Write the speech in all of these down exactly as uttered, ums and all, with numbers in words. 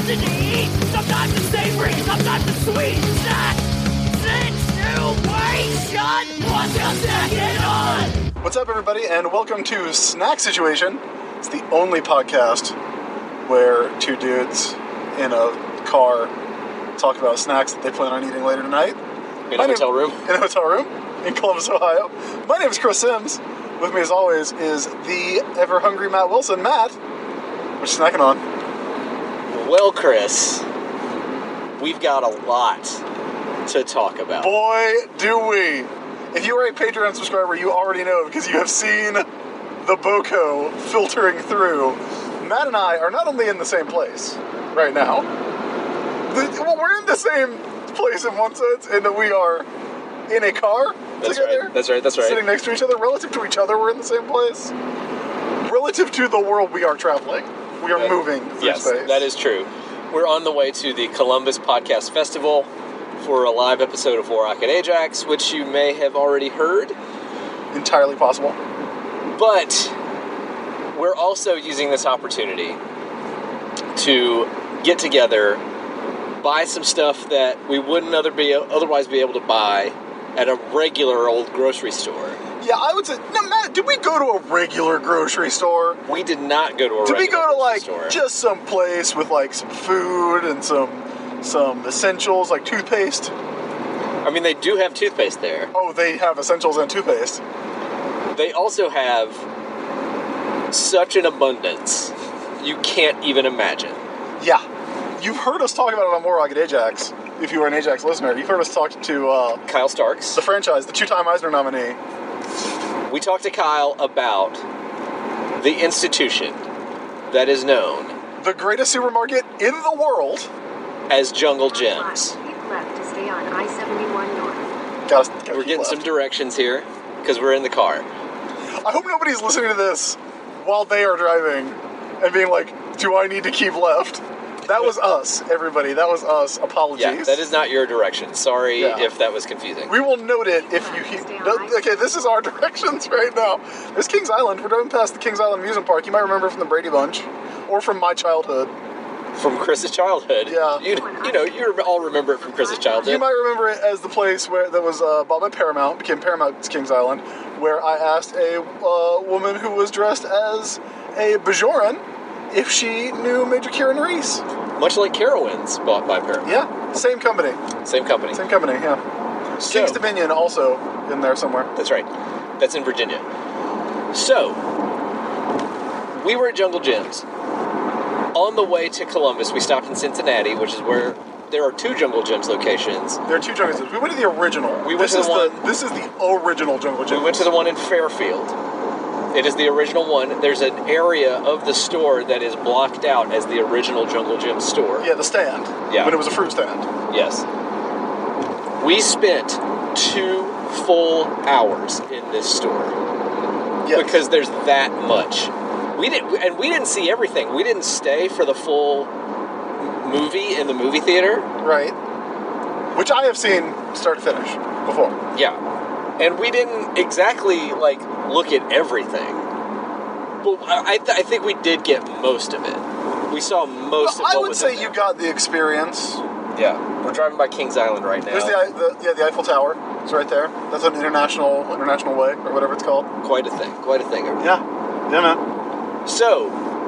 to eat, sometimes it's savory, sometimes it's sweet. Snack situation, what's your snacking on? What's up, everybody, and welcome to Snack Situation. It's the only podcast where two dudes in a car talk about snacks that they plan on eating later tonight. In a hotel room? In a hotel room in Columbus, Ohio. My name is Chris Sims. With me, as always, is the ever-hungry Matt Wilson. Matt, what you snacking on? Well, Chris, we've got a lot to talk about. Boy, do we. If you are a Patreon subscriber, you already know because you have seen the BOCO filtering through. Matt and I are not only in the same place right now, the, well, we're in the same place in one sense, in that we are in a car That's together. right. That's right. That's right. Sitting next to each other. Relative to each other, we're in the same place. Relative to the world, we are traveling. We are That- moving through yes, space. that is true. We're on the way to the Columbus Podcast Festival for a live episode of Warrock at Ajax, which you may have already heard. entirely possible. But we're also using this opportunity to get together, buy some stuff that we wouldn't other be, otherwise be able to buy at a regular old grocery store. Yeah, I would say. No, Matt, did we go to a regular grocery store? We did not go to a Did we regular go to grocery like store. just some place with like some food and some some essentials like toothpaste? I mean, they do have toothpaste there. Oh, they have essentials and toothpaste. They also have such an abundance you can't even imagine. Yeah, you've heard us talk about it on Warrock at Ajax. If you were an Ajax listener, you've heard us talk to uh, Kyle Starks. the franchise, the two-time Eisner nominee. We talked to Kyle about the institution that is known The greatest supermarket in the world. as Jungle Gyms. Keep left to stay on I seventy-one North. Gotta, gotta We're keep getting left. some directions here because we're in the car. I hope nobody's listening to this while they are driving and being like, do I need to keep left? That was us, everybody. That was us. Apologies. Yeah, that is not your direction. Sorry Yeah. if that was confusing. We will note it if you hear. Okay, this is our directions right now. There's Kings Island. We're driving past the Kings Island Amusement Park. You might remember from the Brady Bunch, or from my childhood. From Chris's childhood. Yeah. You, you know, you all remember it from Chris's childhood. You might remember it as the place where that was uh, bought by Paramount, became Paramount's Kings Island, where I asked a uh, woman who was dressed as a Bajoran if she knew Major Kieran Reese. Much like Carowinds, bought by Paramount. Yeah, same company. Same company. Same company, yeah. So- King's Dominion also in there somewhere. That's right. That's in Virginia. So, we were at Jungle Gyms. On the way to Columbus, we stopped in Cincinnati, which is where there are two Jungle Gyms locations. There are two Jungle Gyms. We went to the original. We went this to the is one- The, this is the original Jungle Gym. We went to the one in Fairfield. It is the original one. There's an area of the store that is blocked out as the original Jungle Gym store. Yeah, the stand. Yeah. But it was a fruit stand. Yes. We spent two full hours in this store Yes. because there's that much. We didn't, and we didn't see everything. We didn't stay for the full movie in the movie theater. Right. Which I have seen start to finish before. Yeah. And we didn't exactly, like, look at everything. But I, th- I think we did get most of it. We saw most Well, of I what would was say in you there. got the experience. Yeah. We're driving by Kings Island right now. There's the, the yeah the Eiffel Tower. It's right there. That's an international international way or whatever it's called. Quite a thing. Quite a thing. Yeah. Yeah, man. So,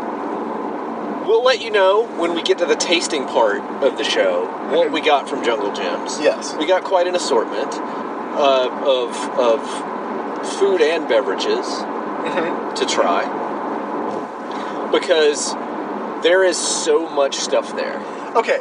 we'll let you know when we get to the tasting part of the show what we got from Jungle Gyms. Yes. We got quite an assortment uh, of, of food and beverages Mm-hmm. to try. Because there is so much stuff there. Okay.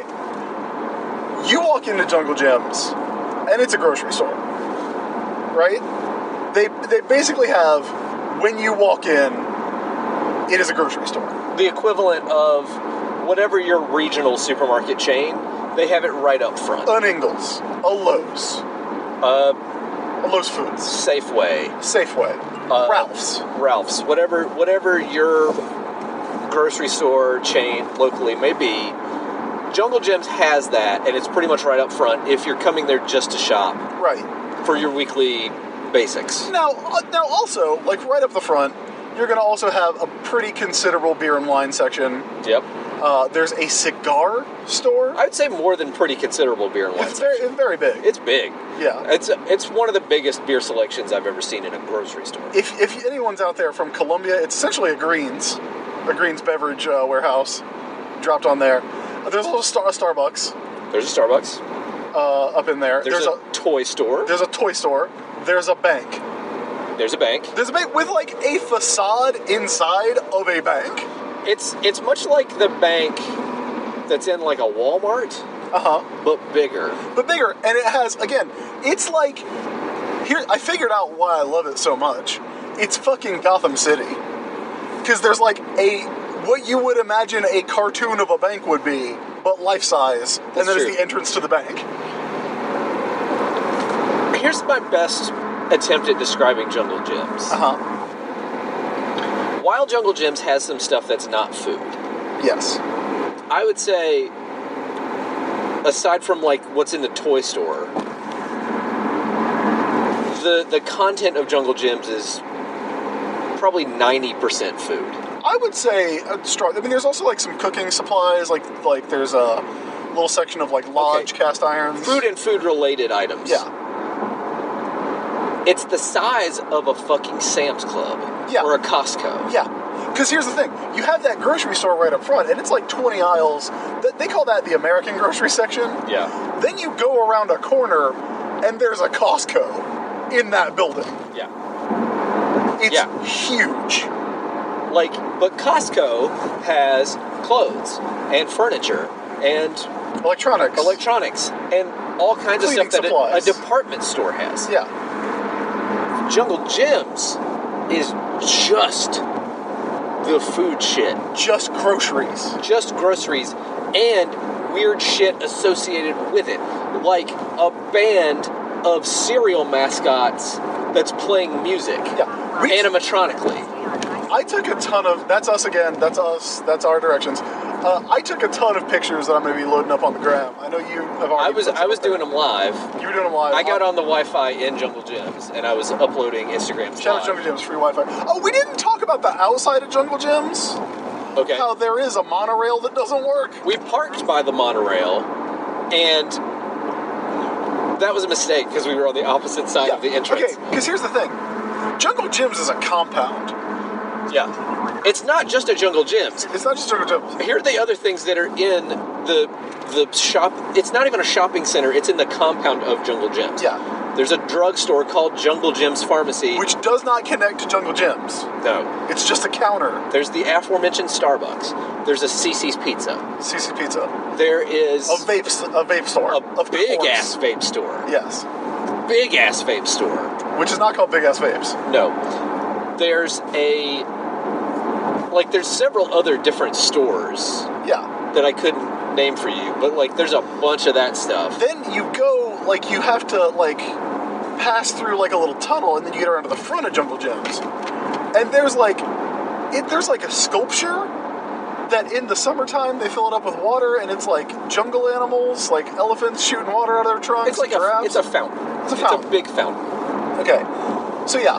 You walk into Jungle Gyms, and it's a grocery store, right? They they basically have, when you walk in, it is a grocery store. The equivalent of whatever your regional supermarket chain, they have it right up front. An Ingles, a Lowe's, Uh, a Lowe's Foods, Safeway, Safeway, uh, Ralph's. Ralph's, whatever whatever your grocery store chain locally may be, Jungle Gyms has that, and it's pretty much right up front if you're coming there just to shop Right. for your weekly basics. Now, uh, now also, like right up the front, you're going to also have a pretty considerable beer and wine section. Yep. Uh, there's a cigar store. I would say more than pretty considerable beer and wine. It's very, it's very big. It's big. Yeah. It's it's one of the biggest beer selections I've ever seen in a grocery store. If, if anyone's out there from Columbia, it's essentially a Greens, a Greens beverage uh, warehouse dropped on there. Uh, there's also Star- a Starbucks There's a Starbucks. uh, up in there. There's, a, toy store. there's a toy store. There's a bank. There's a bank. There's a bank with like a facade inside of a bank. It's it's much like the bank that's in like a Walmart, Uh huh. but bigger. But bigger, and it has again. It's like here. I figured out why I love it so much. It's fucking Gotham City, because there's like a what you would imagine a cartoon of a bank would be, but life size, and That's then true. there's the entrance to the bank. Here's my best attempt at describing Jungle Gyms. Uh huh. While Jungle Gyms has some stuff that's not food, Yes. I would say, aside from like what's in the toy store, the the content of Jungle Gyms is probably ninety percent food. I would say a strong. I mean, there's also like some cooking supplies. Like like there's a little section of like lodge Okay. cast irons. Food and food related items. Yeah. It's the size of a fucking Sam's Club Yeah. or a Costco. Yeah. Because here's the thing, you have that grocery store right up front, and it's like twenty aisles. Th- They call that the American grocery section. Yeah. Then you go around a corner, and there's a Costco in that building. Yeah. It's Yeah. huge. Like, but Costco has clothes and furniture and Electronics. electronics and all kinds Cleaning of stuff that a, a supplies. department store has. Yeah. Jungle Gyms is just the food shit. Just groceries. Just groceries and weird shit associated with it. Like a band of cereal mascots that's playing music. Yeah. We- Animatronically. I took a ton of. That's us again. That's us. That's our directions. Uh, I took a ton of pictures that I'm going to be loading up on the gram. I know you have already. I was put I was some up doing them live. there. You were doing them live. I got on the Wi-Fi in Jungle Gyms and I was uploading Instagram Shout out Jungle Gyms, free Wi-Fi. Oh, we didn't talk about the outside of Jungle Gyms. Okay. How there is a monorail that doesn't work. We parked by the monorail, and that was a mistake because we were on the opposite side of the entrance. Okay, because here's the thing. Jungle Gyms is a compound. Yeah. It's not just a Jungle Gyms. It's not just Jungle Gyms. Here are the other things that are in the the shop. It's not even a shopping center. It's in the compound of Jungle Gyms. Yeah. There's a drugstore called Jungle Gyms Pharmacy. Which does not connect to Jungle Gyms. No. It's just a counter. There's the aforementioned Starbucks. There's a Cece's Pizza. Cece's Pizza. There is A vape, a vape store. a of big course. ass vape store. Yes. Big ass vape store. Which is not called Big Ass Vapes. No. There's a like there's several other different stores Yeah. that I couldn't name for you, but like there's a bunch of that stuff. Then you go, like, you have to, like, pass through, like, a little tunnel, and then you get around to the front of Jungle Gyms. And there's, like, it, there's, like, a sculpture that in the summertime they fill it up with water, and it's, like, jungle animals, like elephants shooting water out of their trunks. It's like a giraffes. it's a fountain. It's a fountain. big fountain. Okay. So, yeah.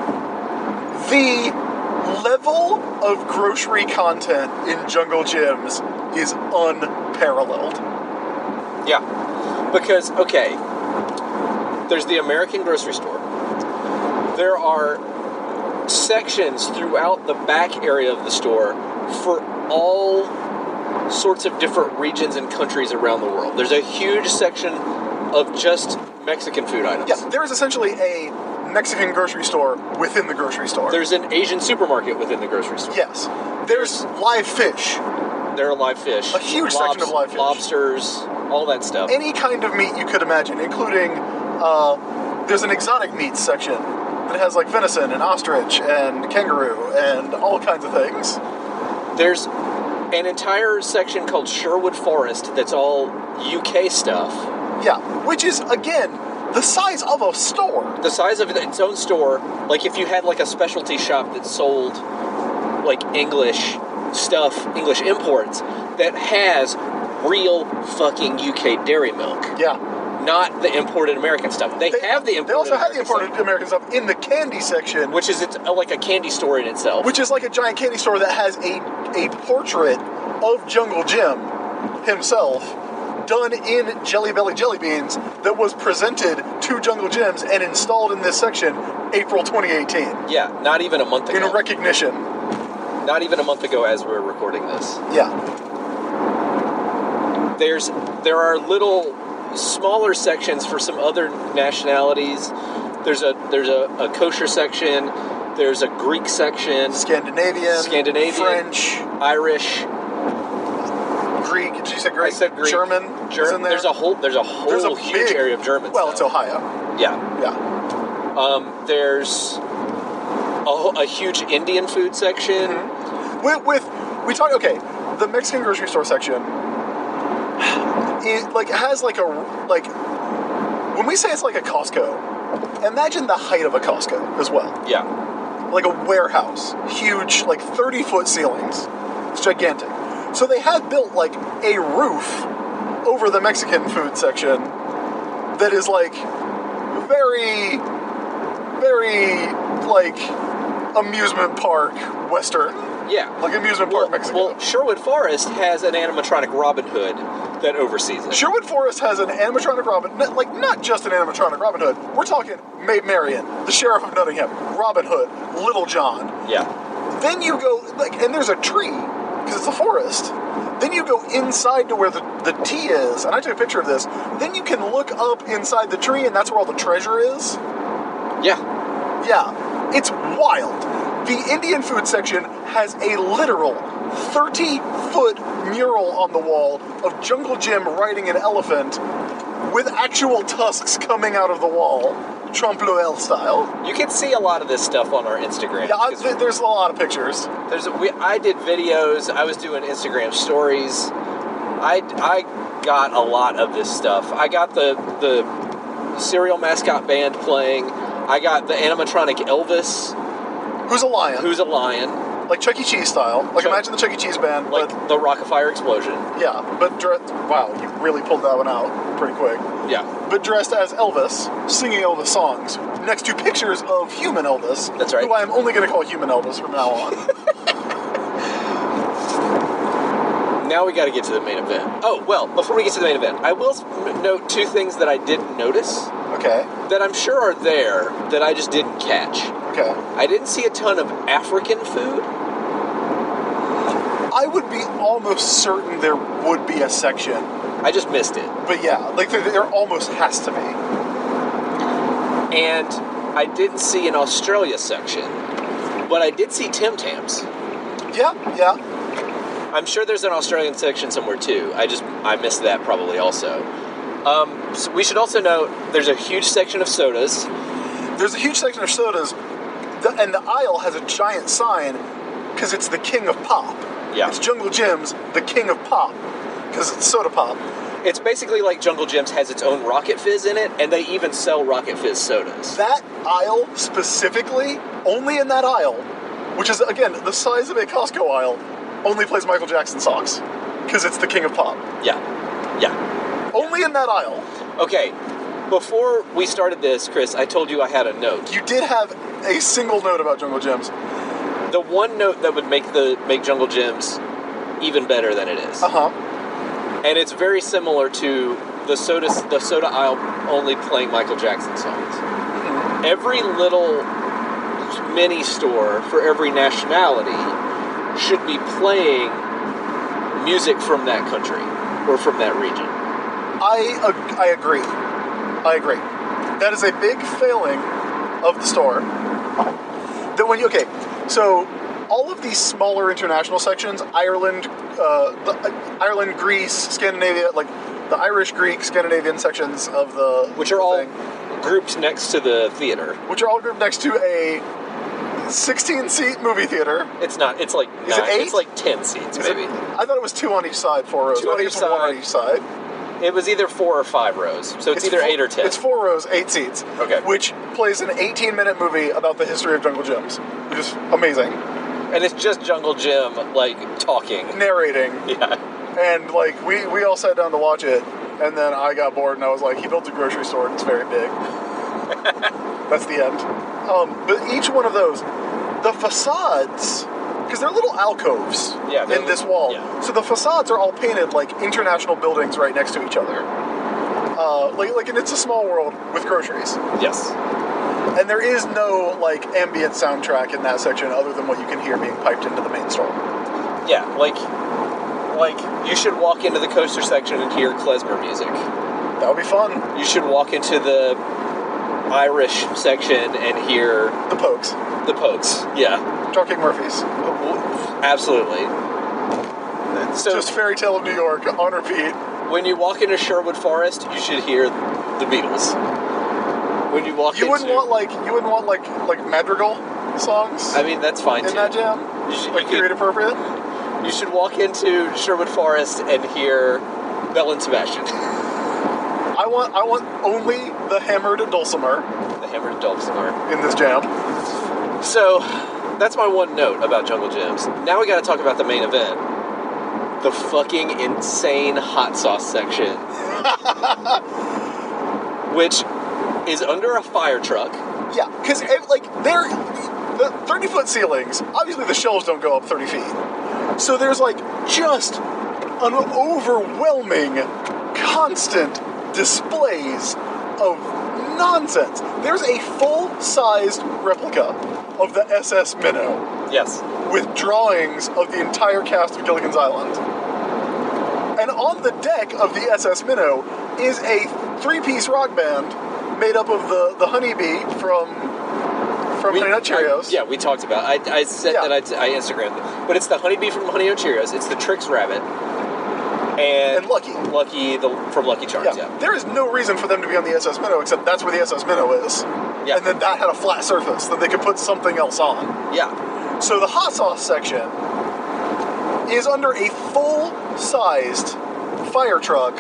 The level of grocery content in Jungle Gyms is unparalleled. Yeah. Because okay, there's the American grocery store. There are sections throughout the back area of the store for all sorts of different regions and countries around the world. There's a huge section of just Mexican food items. Yeah, there is essentially a Mexican grocery store within the grocery store. There's an Asian supermarket within the grocery store. Yes. There's live fish. There are live fish. A huge section of live fish. Lobsters, all that stuff. Any kind of meat you could imagine, including, uh, there's an exotic meats section that has like venison and ostrich and kangaroo and all kinds of things. There's an entire section called Sherwood Forest that's all U K stuff. Yeah, which is, again, the size of a store. The size of its own store, like if you had like a specialty shop that sold like English stuff, English imports, that has real fucking U K dairy milk. Yeah. not the imported American stuff. They, They, have the imported They also have the American imported American stuff in the candy section, stuff, which is it's like a candy store in itself. which is like a giant candy store that has a a portrait of Jungle Jim himself done in Jelly Belly jelly beans that was presented to Jungle Jim's and installed in this section April twenty eighteen yeah, not even a month in ago. recognition. Not even a month ago as we're recording this. Yeah. There's there are little smaller sections for some other nationalities. There's a there's a, a kosher section. There's a Greek section. Scandinavian, Scandinavian, French, Irish. Greek. Did you say Greek? I said Greek. German. Ger- is in there. There's a whole there's a whole There's a huge big- area of German. Well, it's stuff. Ohio. Yeah. Yeah. Um, there's a, whole- a huge Indian food section. Mm-hmm. With, with we talk okay, the Mexican grocery store section. It like has like a like when we say it's like a Costco, imagine the height of a Costco as well. Yeah. Like a warehouse, huge, like thirty foot ceilings. It's gigantic. So they have built like a roof over the Mexican food section that is like very, very like amusement park Western. Yeah. Like amusement Well, park Mexico. well, Sherwood Forest has an animatronic Robin Hood that oversees it. Sherwood Forest has an animatronic Robin, n- like not just an animatronic Robin Hood. We're talking Maid Marian, the Sheriff of Nottingham, Robin Hood, Little John. Yeah. Then you go like, and there's a tree because it's a forest. Then you go inside to where the the tea is, and I took a picture of this. Then you can look up inside the tree, and that's where all the treasure is. Yeah. Yeah, it's wild. The Indian food section has a literal thirty foot mural on the wall of Jungle Jim riding an elephant with actual tusks coming out of the wall, Trompe l'oeil style. You can see a lot of this stuff on our Instagram. Yeah, I, 'cause th- there's a lot of pictures. There's a, we, I did videos. I was doing Instagram stories. I, I got a lot of this stuff. I got the the cereal mascot band playing. I got the animatronic Elvis, Who's a lion? who's a lion, like Chuck E. Cheese style. Like Chuck- imagine the Chuck E. Cheese band, like but the Rockafire Explosion. yeah, but dressed. Wow, you really pulled that one out pretty quick. Yeah, But dressed as Elvis, singing Elvis songs, next to pictures of human Elvis. That's right. Who I am only going to call human Elvis from now on. now we got to get to the main event. Oh, well, before we get to the main event, I will s- note two things that I didn't notice Okay. that I'm sure are there that I just didn't catch. Okay. I didn't see a ton of African food. I would be almost certain there would be a section, I just missed it. but yeah, like there, there almost has to be. And I didn't see an Australia section, but I did see Tim Tams. Yeah, yeah. I'm sure there's an Australian section somewhere too. I just I missed that probably also. Um, so we should also note there's a huge section of sodas. There's a huge section of sodas, the, and the aisle has a giant sign because it's the king of pop. Yeah. It's Jungle Jim's the king of pop because it's soda pop. It's basically like Jungle Jim's has its own Rocket Fizz in it, and they even sell Rocket Fizz sodas. That aisle specifically, only in that aisle, which is again the size of a Costco aisle, only plays Michael Jackson songs because it's the king of pop. Yeah, yeah. Only in that aisle. Okay, before we started this, Chris, I told you I had a note. You did have a single note about Jungle Jim's. The one note that would make the make Jungle Jim's even better than it is. Uh huh. And it's very similar to the soda the soda aisle only playing Michael Jackson songs. Every little mini store for every nationality should be playing music from that country or from that region. I ag- I agree. I agree. That is a big failing of the store. That when you okay, so all of these smaller international sections, Ireland, uh, the, uh, Ireland, Greece, Scandinavia, like the Irish, Greek, Scandinavian sections of the Which are all thing, grouped next to the theater. which are all grouped next to a sixteen seat movie theater. It's not. It's like Is it nine, eight? It's like ten seats, Is it- maybe. I thought it was two on each side, four rows. Two I on think each it's one on side. each side. It was either four or five rows, so it's, either four, eight or ten. It's four rows, eight seats. Okay. Which plays an eighteen minute movie about the history of Jungle Jim's, which is amazing. And it's just Jungle Jim like talking. Narrating. Yeah. And like we, we all sat down to watch it, And then I got bored and I was like, he built a grocery store and it's very big. That's the end. Um, but each one of those, the facades, because they're little alcoves Yeah, they're in this li- wall. yeah. So the facades are all painted like international buildings right next to each other. Uh, like, like, and it's a small world with groceries. Yes. And there is no, like, ambient soundtrack in that section other than what you can hear being piped into the main store. Yeah, like, like you should walk into the coaster section and hear klezmer music. That would be fun. You should walk into the Irish section and hear The Pokes. the Pokes. Yeah, Dropkick Murphys. absolutely. So Just Fairy Tale of New York on repeat. when you walk into Sherwood Forest, you should hear the Beatles. When you walk You into, wouldn't want, like, you wouldn't want, like, like Madrigal songs I mean, that's fine in too. that jam? You should, Like, you, period could, appropriate? you should walk into Sherwood Forest and hear Belle and Sebastian, I want, I want only the hammered dulcimer the Hammered Dulcimer. in this jam. So, that's my one note about Jungle Gyms. Now we gotta talk about the main event. The fucking insane hot sauce section. Which is under a fire truck. Yeah, because, like, they're, the thirty-foot ceilings, obviously the shelves don't go up thirty feet. So there's, like, just an overwhelming, constant displays of nonsense. There's a full-sized replica of the S S Minnow Yes. with drawings of the entire cast of Gilligan's Island. And on the deck of the S S Minnow is a three-piece rock band made up of the, the honeybee from from We- Honey Nut Cheerios. I- yeah, we talked about. I, I said Yeah. that I, I Instagrammed it, but it's the honeybee from Honey Nut Cheerios. It's the Trix Rabbit, and, And Lucky. Lucky the from Lucky Charms. Yeah. Yeah. There is no reason for them to be on the S S Minnow except that's where the S S Minnow is. Yeah. And then that had a flat surface that they could put something else on. Yeah. So the hot sauce section is under a full-sized fire truck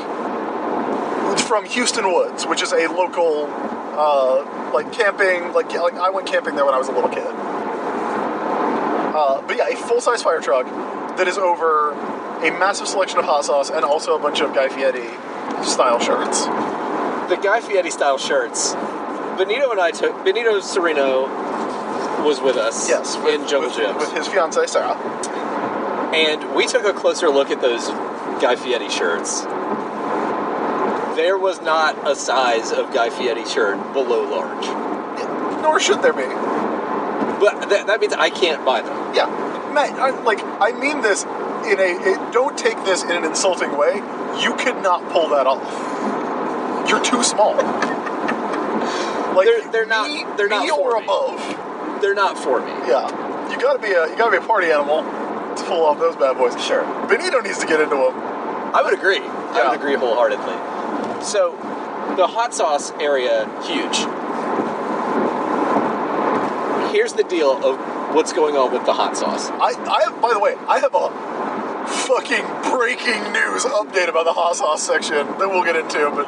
from Houston Woods, which is a local, uh, like camping, like like I went camping there when I was a little kid. Uh, but yeah, a full-size fire truck that is over a massive selection of hot sauce and also a bunch of Guy Fieri style shirts. The Guy Fieri style shirts. Benito and I took. Benito Sereno was with us. Yes, in Jungle with, Gyms, with his fiancee Sarah. and we took a closer look at those Guy Fieri shirts. There was not a size of Guy Fieri shirt below large. Nor should there be. But that, that means I can't buy them. Yeah, Matt. I, like I mean this in a. It, don't take this in an insulting way. You could not pull that off. You're too small. Like They're- they're not- me- they're not me for or me. above. They're not for me. Yeah, you gotta be a you gotta be a party animal to pull off those bad boys. Sure. Benito needs to get into them. I would agree. I Yeah. would agree wholeheartedly. So, the hot sauce area, huge. Here's the deal of what's going on with the hot sauce. I I have, by the way, I have a fucking breaking news update about the hot sauce section that we'll get into, but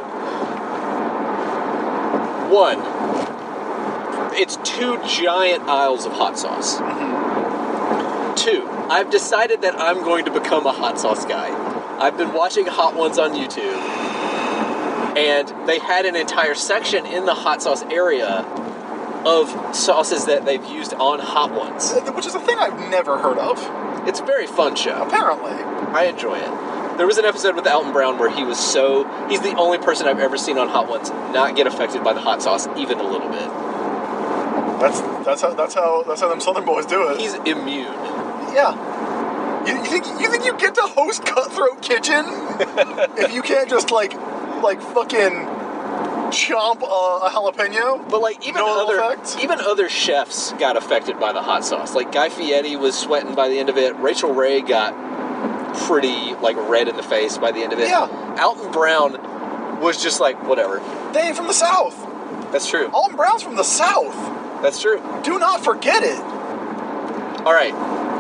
One, it's two giant aisles of hot sauce. Two, I've decided that I'm going to become a hot sauce guy. I've been watching Hot Ones on YouTube, and they had an entire section in the hot sauce area of sauces that they've used on Hot Ones. which is a thing I've never heard of. It's a very fun show. Apparently. I enjoy it. There was an episode with Alton Brown where he was so... He's the only person I've ever seen on Hot Ones not get affected by the hot sauce even a little bit. That's that's how that's how that's how them Southern boys do it. He's immune. Yeah. You, you think you think you get to host Cutthroat Kitchen if you can't just like like fucking chomp a, a jalapeno? But like even No other effect? even other chefs got affected by the hot sauce. Like Guy Fieri was sweating by the end of it. Rachel Ray got pretty like red in the face by the end of it. Yeah. Alton Brown was just like whatever. They ain't from the South. That's true. Alton Brown's from the South. That's true. Do not forget it. All right.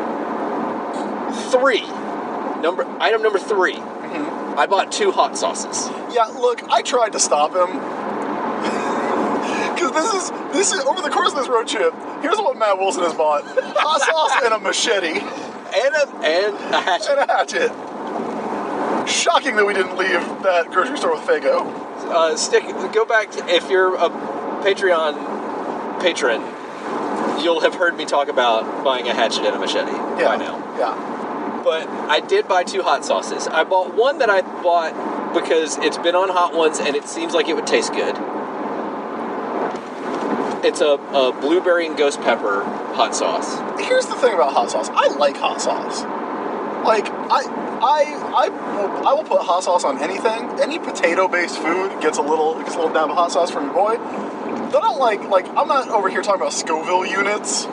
Three. Number item number three. Mm-hmm. I bought two hot sauces. Yeah, look, I tried to stop him. Because this is, this is, over the course of this road trip, here's what Matt Wilson has bought. Hot sauce and a machete And a, and a hatchet. and a hatchet. Shocking that we didn't leave that grocery store with Faygo. Uh, stick. Go back to, if you're a Patreon patron, you'll have heard me talk about buying a hatchet and a machete Yeah. by now. Yeah. But I did buy two hot sauces. I bought one that I bought because it's been on Hot Ones and it seems like it would taste good. It's a, a blueberry and ghost pepper hot sauce. Here's the thing about hot sauce. I like hot sauce. Like, I, I, I, will, I will put hot sauce on anything. Any potato-based food gets a little, gets a little dab of hot sauce from your boy. But I don't like, like, I'm not over here talking about Scoville units,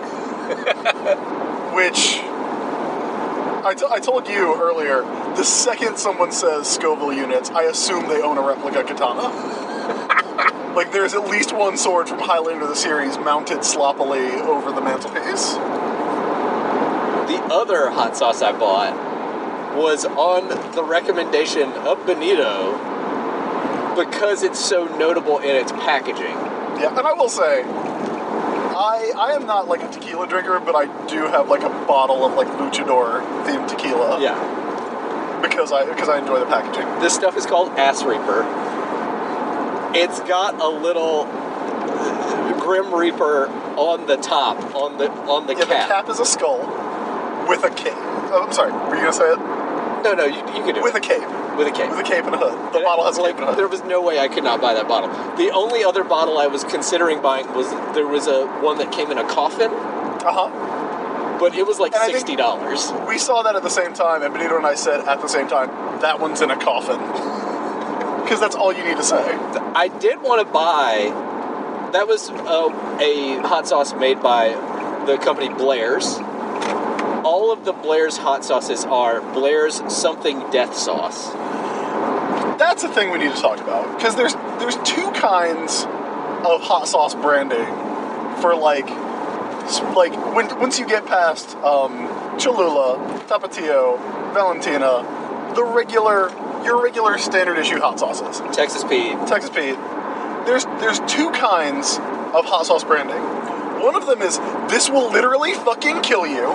which I, t- I told you earlier. The second someone says Scoville units, I assume they own a replica katana. Like, there's at least one sword from Highlander the series mounted sloppily over the mantelpiece. The other hot sauce I bought was on the recommendation of Benito because it's so notable in its packaging. Yeah, and I will say, I I am not like a tequila drinker, but I do have like a bottle of like luchador themed tequila. Yeah. Because I because I enjoy the packaging. This stuff is called Ass Reaper. It's got a little Grim Reaper on the top, on the on the Yeah, cap. the cap is a skull with a cape. Oh, I'm sorry, were you gonna say it? No, no, you, you can do With it. a cape. With a cape. With a cape and a hood. The And bottle has a like, cape and a hood. There was no way I could not buy that bottle. The only other bottle I was considering buying was there was a one that came in a coffin, Uh-huh. but it was like And I think- sixty dollars. We saw that at the same time, and Benito and I said at the same time, that one's in a coffin. Because that's all you need to say. I did want to buy. That was uh, a hot sauce made by the company Blair's. All of the Blair's hot sauces are Blair's something death sauce. That's a thing we need to talk about. Because there's there's two kinds of hot sauce branding for like s- like when once you get past um, Cholula, Tapatio, Valentina, the regular your regular standard issue hot sauces. Texas Pete. Texas Pete. There's there's two kinds of hot sauce branding. One of them is this will literally fucking kill you.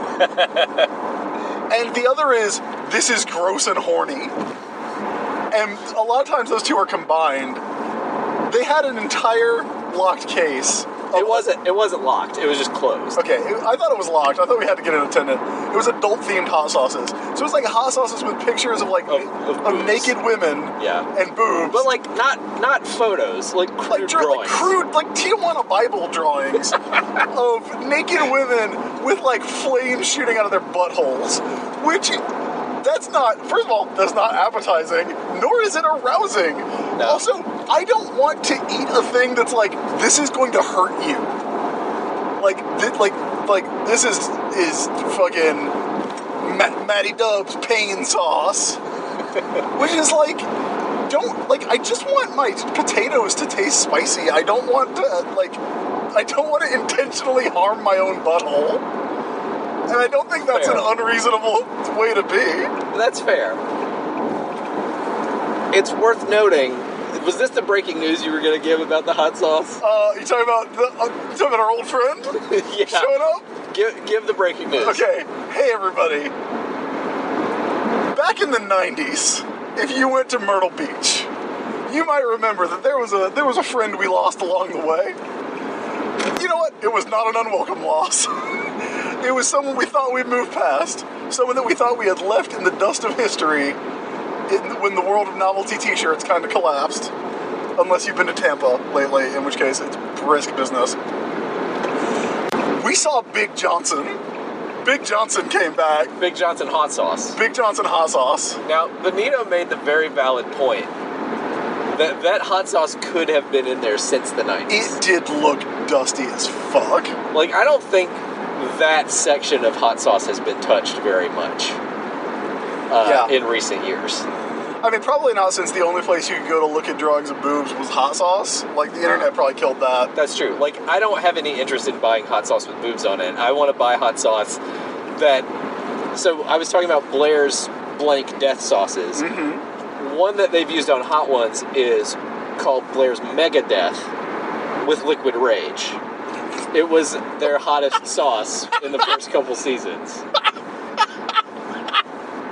And the other is this is gross and horny. And a lot of times those two are combined. They had an entire locked case. of- It wasn't. It wasn't locked. It was just closed. Okay, it- I thought it was locked. I thought we had to get an attendant. It was adult-themed hot sauces. So it was like hot sauces with pictures of like Of- na- of of boobs. naked women Yeah. and boobs. But like not not photos, like crude like, dra- drawings. like crude, like Tijuana Bible drawings of naked women with like flames shooting out of their buttholes, which that's not. First of all, that's not appetizing, nor is it arousing. No. Also, I don't want to eat a thing that's like this is going to hurt you. Like, thi- like, like this is is fucking Ma- Matty Dub's pain sauce, which is like. Don't like I just want my potatoes to taste spicy. I don't want to like I don't want to intentionally harm my own butthole. And I don't think that's Fair. an unreasonable way to be. That's fair. It's worth noting. Was this the breaking news you were going to give about the hot sauce? Uh you talking about the uh, you talking about our old friend Yeah. showing up? Give, give the breaking news. Okay. Hey everybody. Back in the nineties, if you went to Myrtle Beach, you might remember that there was a there was a friend we lost along the way. You know what? It was not an unwelcome loss. It was someone we thought we'd moved past, someone that we thought we had left in the dust of history in, when the world of novelty t-shirts kind of collapsed. Unless you've been to Tampa lately, in which case it's brisk business. We saw Big Johnson. Big Johnson came back. Big Johnson hot sauce. Big Johnson hot sauce. Now, Benito made the very valid point that that hot sauce could have been in there since the nineties. It did look dusty as fuck. Like, I don't think that section of hot sauce has been touched very much uh, Yeah. in recent years. I mean, probably not since the only place you could go to look at drawings of boobs was hot sauce. Like, the internet probably killed that. That's true. Like, I don't have any interest in buying hot sauce with boobs on it. I want to buy hot sauce that... So, I was talking about Blair's blank death sauces. Mm-hmm. One that they've used on Hot Ones is called Blair's Mega Death with Liquid Rage. It was their hottest sauce in the first couple seasons.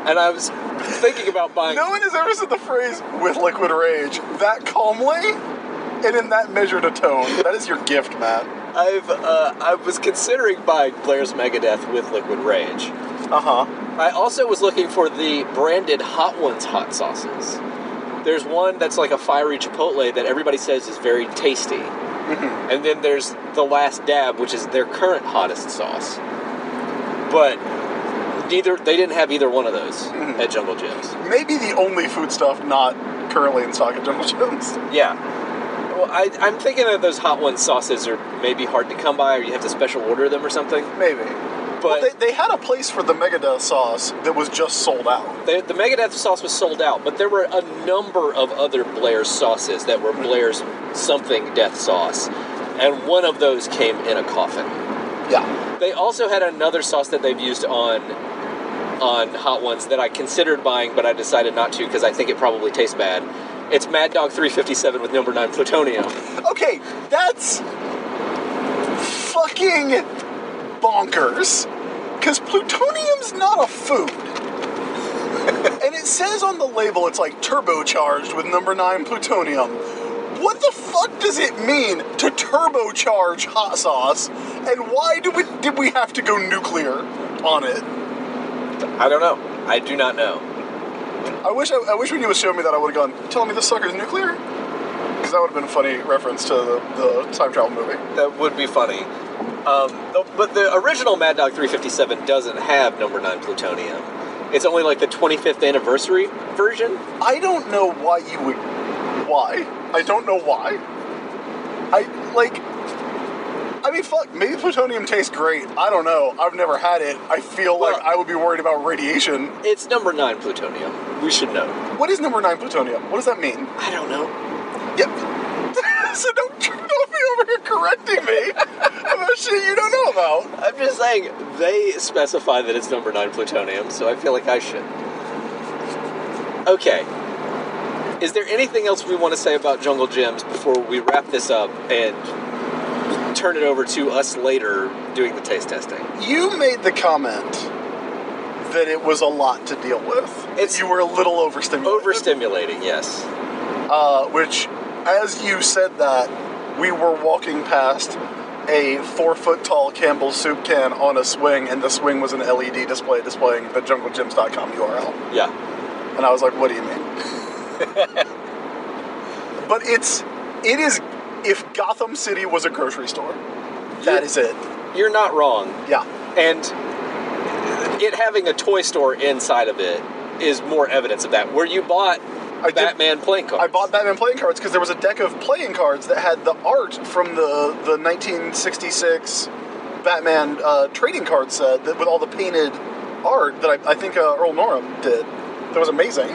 And I was thinking about buying... No one has ever said the phrase, with liquid rage, that calmly and in that measured a tone. That is your gift, Matt. I've, uh, I was considering buying Blair's Megadeth with liquid rage. Uh-huh. I also was looking for the branded Hot Ones hot sauces. There's one that's like a fiery chipotle that everybody says is very tasty. Mm-hmm. And then there's the Last Dab, which is their current hottest sauce. But neither they didn't have either one of those mm-hmm. at Jungle Jim's. Maybe the only food stuff not currently in stock at Jungle Jim's. Yeah. Well, I, I'm thinking that those Hot Ones sauces are maybe hard to come by, or you have to special order them or something. Maybe. But well, they, they had a place for the Megadeth sauce that was just sold out. They, the Megadeth sauce was sold out, but there were a number of other Blair's sauces that were Blair's something death sauce. And one of those came in a coffin. Yeah. They also had another sauce that they've used on on Hot Ones that I considered buying, but I decided not to because I think it probably tastes bad. It's Mad Dog three fifty-seven with number nine plutonium. Okay, that's fucking bonkers. Because plutonium's not a food. And it says on the label it's like turbocharged with number nine plutonium. What the fuck does it mean to turbocharge hot sauce? And why do we, did we have to go nuclear on it? I don't know. I do not know. I wish I, I wish when you would show me that I would have gone, you telling me this sucker's nuclear? Because that would have been a funny reference to the, the time travel movie. That would be funny. Um, but the original Mad Dog three fifty-seven doesn't have number nine plutonium. It's only like the twenty-fifth anniversary version. I don't know why you would... Why? I don't know why. I, like... I mean, fuck, maybe plutonium tastes great. I don't know. I've never had it. I feel Well, like I would be worried about radiation. It's number nine plutonium. We should know. What is number nine plutonium? What does that mean? I don't know. Yep. So don't, don't be over here correcting me about shit you don't know about. I'm just saying, they specify that it's number nine plutonium, so I feel like I should. Okay. Is there anything else we want to say about Jungle Jim's before we wrap this up and turn it over to us later doing the taste testing? You made the comment that it was a lot to deal with. It's you were a little overstimulated. Overstimulating, yes. Uh, which, as you said that, we were walking past a four-foot-tall Campbell's soup can on a swing, and the swing was an L E D display displaying the jungle gyms dot com U R L. Yeah. And I was like, what do you mean? But it's, it is, if Gotham City was a grocery store, that You're- is it. You're not wrong. Yeah. And it having a toy store inside of it is more evidence of that. Where you bought I did- Batman playing cards. I bought Batman playing cards because there was a deck of playing cards that had the art from the, the nineteen sixty-six Batman uh, trading card set that, with all the painted art that I, I think uh, Earl Norham did. That was amazing.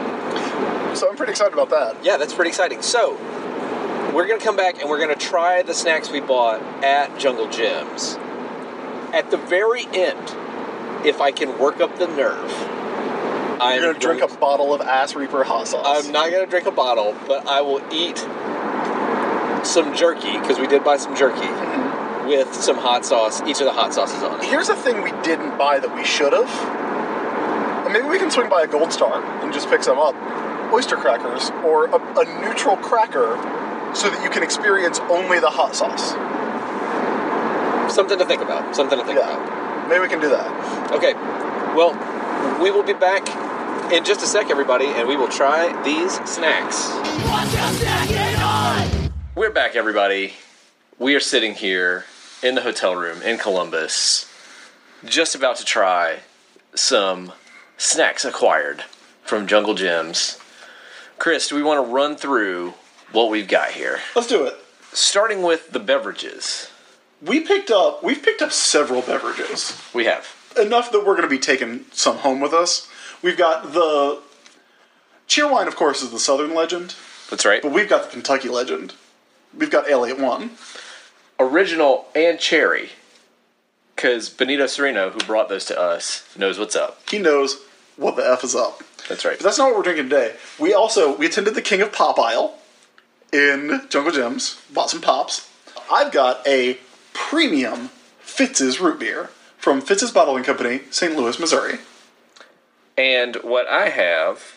So I'm pretty excited about that. Yeah, that's pretty exciting. So, we're going to come back and we're going to try the snacks we bought at Jungle Jim's. At the very end, if I can work up the nerve, I'm You're going to drink a bottle of Ass Reaper hot sauce. I'm not going to drink a bottle, but I will eat some jerky, because we did buy some jerky, Mm-hmm. with some hot sauce, each of the hot sauces on it. Here's a thing we didn't buy that we should have. And maybe we can swing by a Gold Star and just pick some up. Oyster crackers, or a, a neutral cracker, so that you can experience only the hot sauce. Something to think about. Something to think Yeah. about. Maybe we can do that. Okay. Well, we will be back in just a sec, everybody, and we will try these snacks. Watch out, snacking on! We're back, everybody. We are sitting here in the hotel room in Columbus, just about to try some snacks acquired from Jungle Jim's. Chris, do we want to run through what we've got here? Let's do it. Starting with the beverages. We picked up, we've picked up several beverages. We have. Enough that we're going to be taking some home with us. We've got the Cheerwine, of course, is the Southern legend. That's right. But we've got the Kentucky legend. We've got Ale eight one. Original and cherry. Because Benito Sereno, who brought those to us, knows what's up. He knows what the F is up. That's right. But that's not what we're drinking today. We also, we attended the King of Pop aisle in Jungle Jim's. Bought some pops. I've got a premium Fitz's root beer from Fitz's Bottling Company, Saint Louis, Missouri. And what I have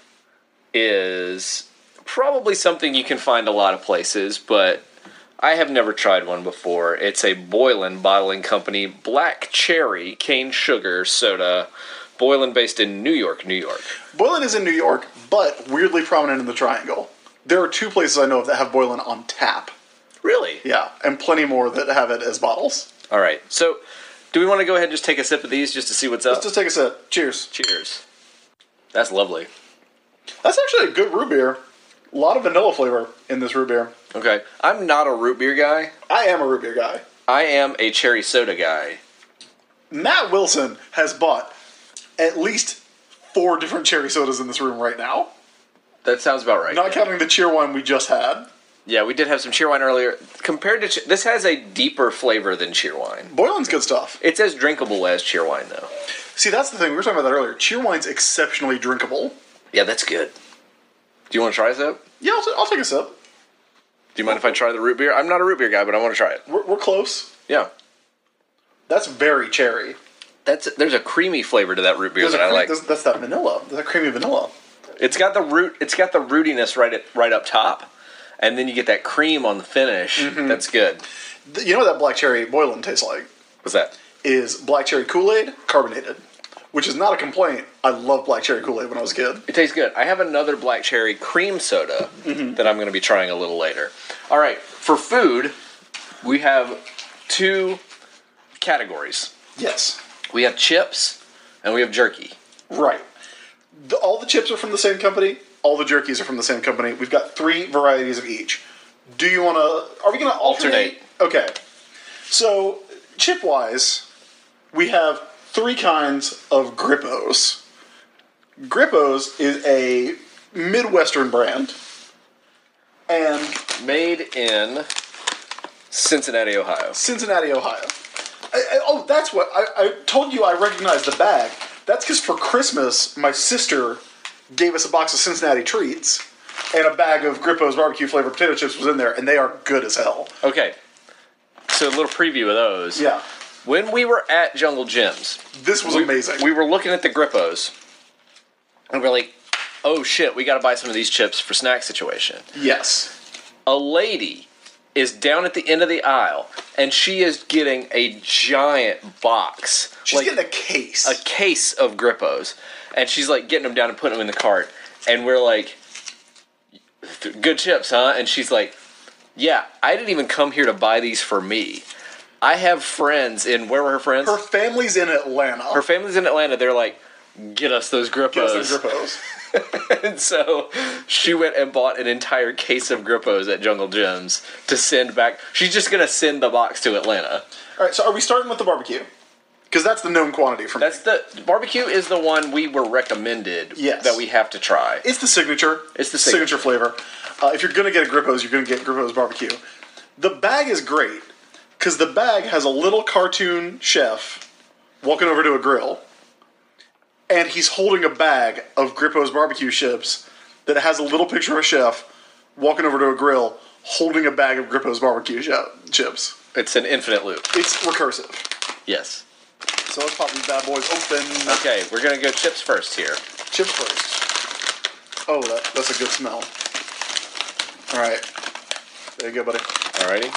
is probably something you can find a lot of places, but I have never tried one before. It's a Boylan Bottling Company Black Cherry Cane Sugar Soda. Boylan based in New York, New York. Boylan is in New York, but weirdly prominent in the Triangle. There are two places I know of that have Boylan on tap. Really? Yeah, and plenty more that have it as bottles. All right. So, do we want to go ahead and just take a sip of these just to see what's up? Let's just take a sip. Cheers. Cheers. That's lovely. That's actually a good root beer. A lot of vanilla flavor in this root beer. Okay. I'm not a root beer guy. I am a root beer guy. I am a cherry soda guy. Matt Wilson has bought at least four different cherry sodas in this room right now. That sounds about right. Not counting the cheer one we just had. Yeah, we did have some cheer wine earlier. Compared to... Che- this has a deeper flavor than cheer wine. Boylan's good stuff. It's as drinkable as cheer wine, though. See, that's the thing. We were talking about that earlier. Cheer wine's exceptionally drinkable. Yeah, that's good. Do you want to try a sip? Yeah, I'll, t- I'll take a sip. Do you mind if I try the root beer? I'm not a root beer guy, but I want to try it. We're, we're close. Yeah. That's very cherry. That's There's a creamy flavor to that root beer There's that a I cre- like. That's, that's that vanilla. That creamy vanilla. It's got the root. It's got the rootiness right at, right up top, and then you get that cream on the finish. Mm-hmm. That's good. You know what that black cherry Boylan tastes like? What's that? Is black cherry Kool-Aid carbonated. Which is not a complaint. I loved black cherry Kool-Aid when I was a kid. It tastes good. I have another black cherry cream soda Mm-hmm. that I'm going to be trying a little later. All right, for food, we have two categories. Yes. We have chips and we have jerky. Right. The, all the chips are from the same company. All the jerkies are from the same company. We've got three varieties of each. Do you want to... Are we going to alternate? Alternate. Okay. So, chip-wise, we have three kinds of Grippos. Grippos is a Midwestern brand. And Made in Cincinnati, Ohio. Cincinnati, Ohio. I, I, oh, that's what... I, I told you I recognized the bag. That's because for Christmas, my sister gave us a box of Cincinnati treats, and a bag of Grippos barbecue flavored potato chips was in there, and they are good as hell. Okay, so a little preview of those. Yeah. When we were at Jungle Gyms, This was we, amazing. we were looking at the Grippos, and we're like, oh shit, we gotta buy some of these chips for snack situation. yes. A lady is down at the end of the aisle, and she is getting a giant box. She's like, getting a case. a case of Grippos, and she's like getting them down and putting them in the cart, and we're like, good chips, huh? And she's like, yeah, I didn't even come here to buy these for me. I have friends in, where were her friends? Her family's in Atlanta. Her family's in Atlanta. They're like, get us those Grippos. Get us some Grippos. And so she went and bought an entire case of Grippos at Jungle Gyms to send back. She's just going to send the box to Atlanta. All right, so are we starting with the barbecue? Because that's the known quantity for me. That's the barbecue is the one we were recommended Yes. that we have to try. It's the signature. It's the signature, signature. flavor. Uh, if you're going to get a Grippos, you're going to get Grippos barbecue. The bag is great because the bag has a little cartoon chef walking over to a grill, and he's holding a bag of Grippos barbecue chips that has a little picture of a chef walking over to a grill holding a bag of Grippos barbecue ch- chips. It's an infinite loop. It's recursive. Yes. So let's pop these bad boys open. Okay, we're gonna go chips first here. Chips first. Oh, that, that's a good smell. All right. There you go, buddy. Alrighty.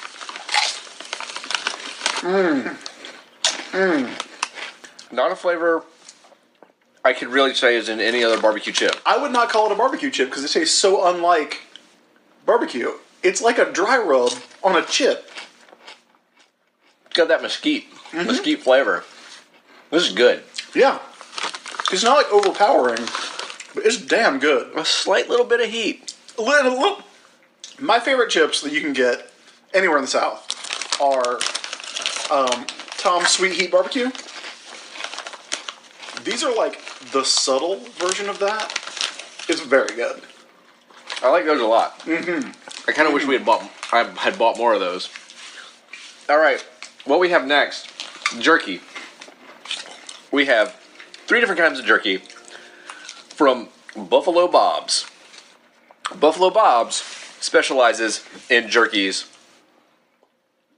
Mmm. Mmm. Not a flavor I could really say is in any other barbecue chip. I would not call it a barbecue chip because it tastes so unlike barbecue. It's like a dry rub on a chip. It's got that mesquite, mm-hmm. mesquite flavor. This is good. Yeah. It's not like overpowering, but it's damn good. A slight little bit of heat. A little, a little. My favorite chips that you can get anywhere in the South are um, Tom's Sweet Heat Barbecue. These are like the subtle version of that. It's very good. I like those a lot. Mm-hmm. I kind of mm-hmm. wish we had bought. I had bought more of those. All right, what we have next? Jerky. We have three different kinds of jerky from Buffalo Bob's. Buffalo Bob's specializes in jerkies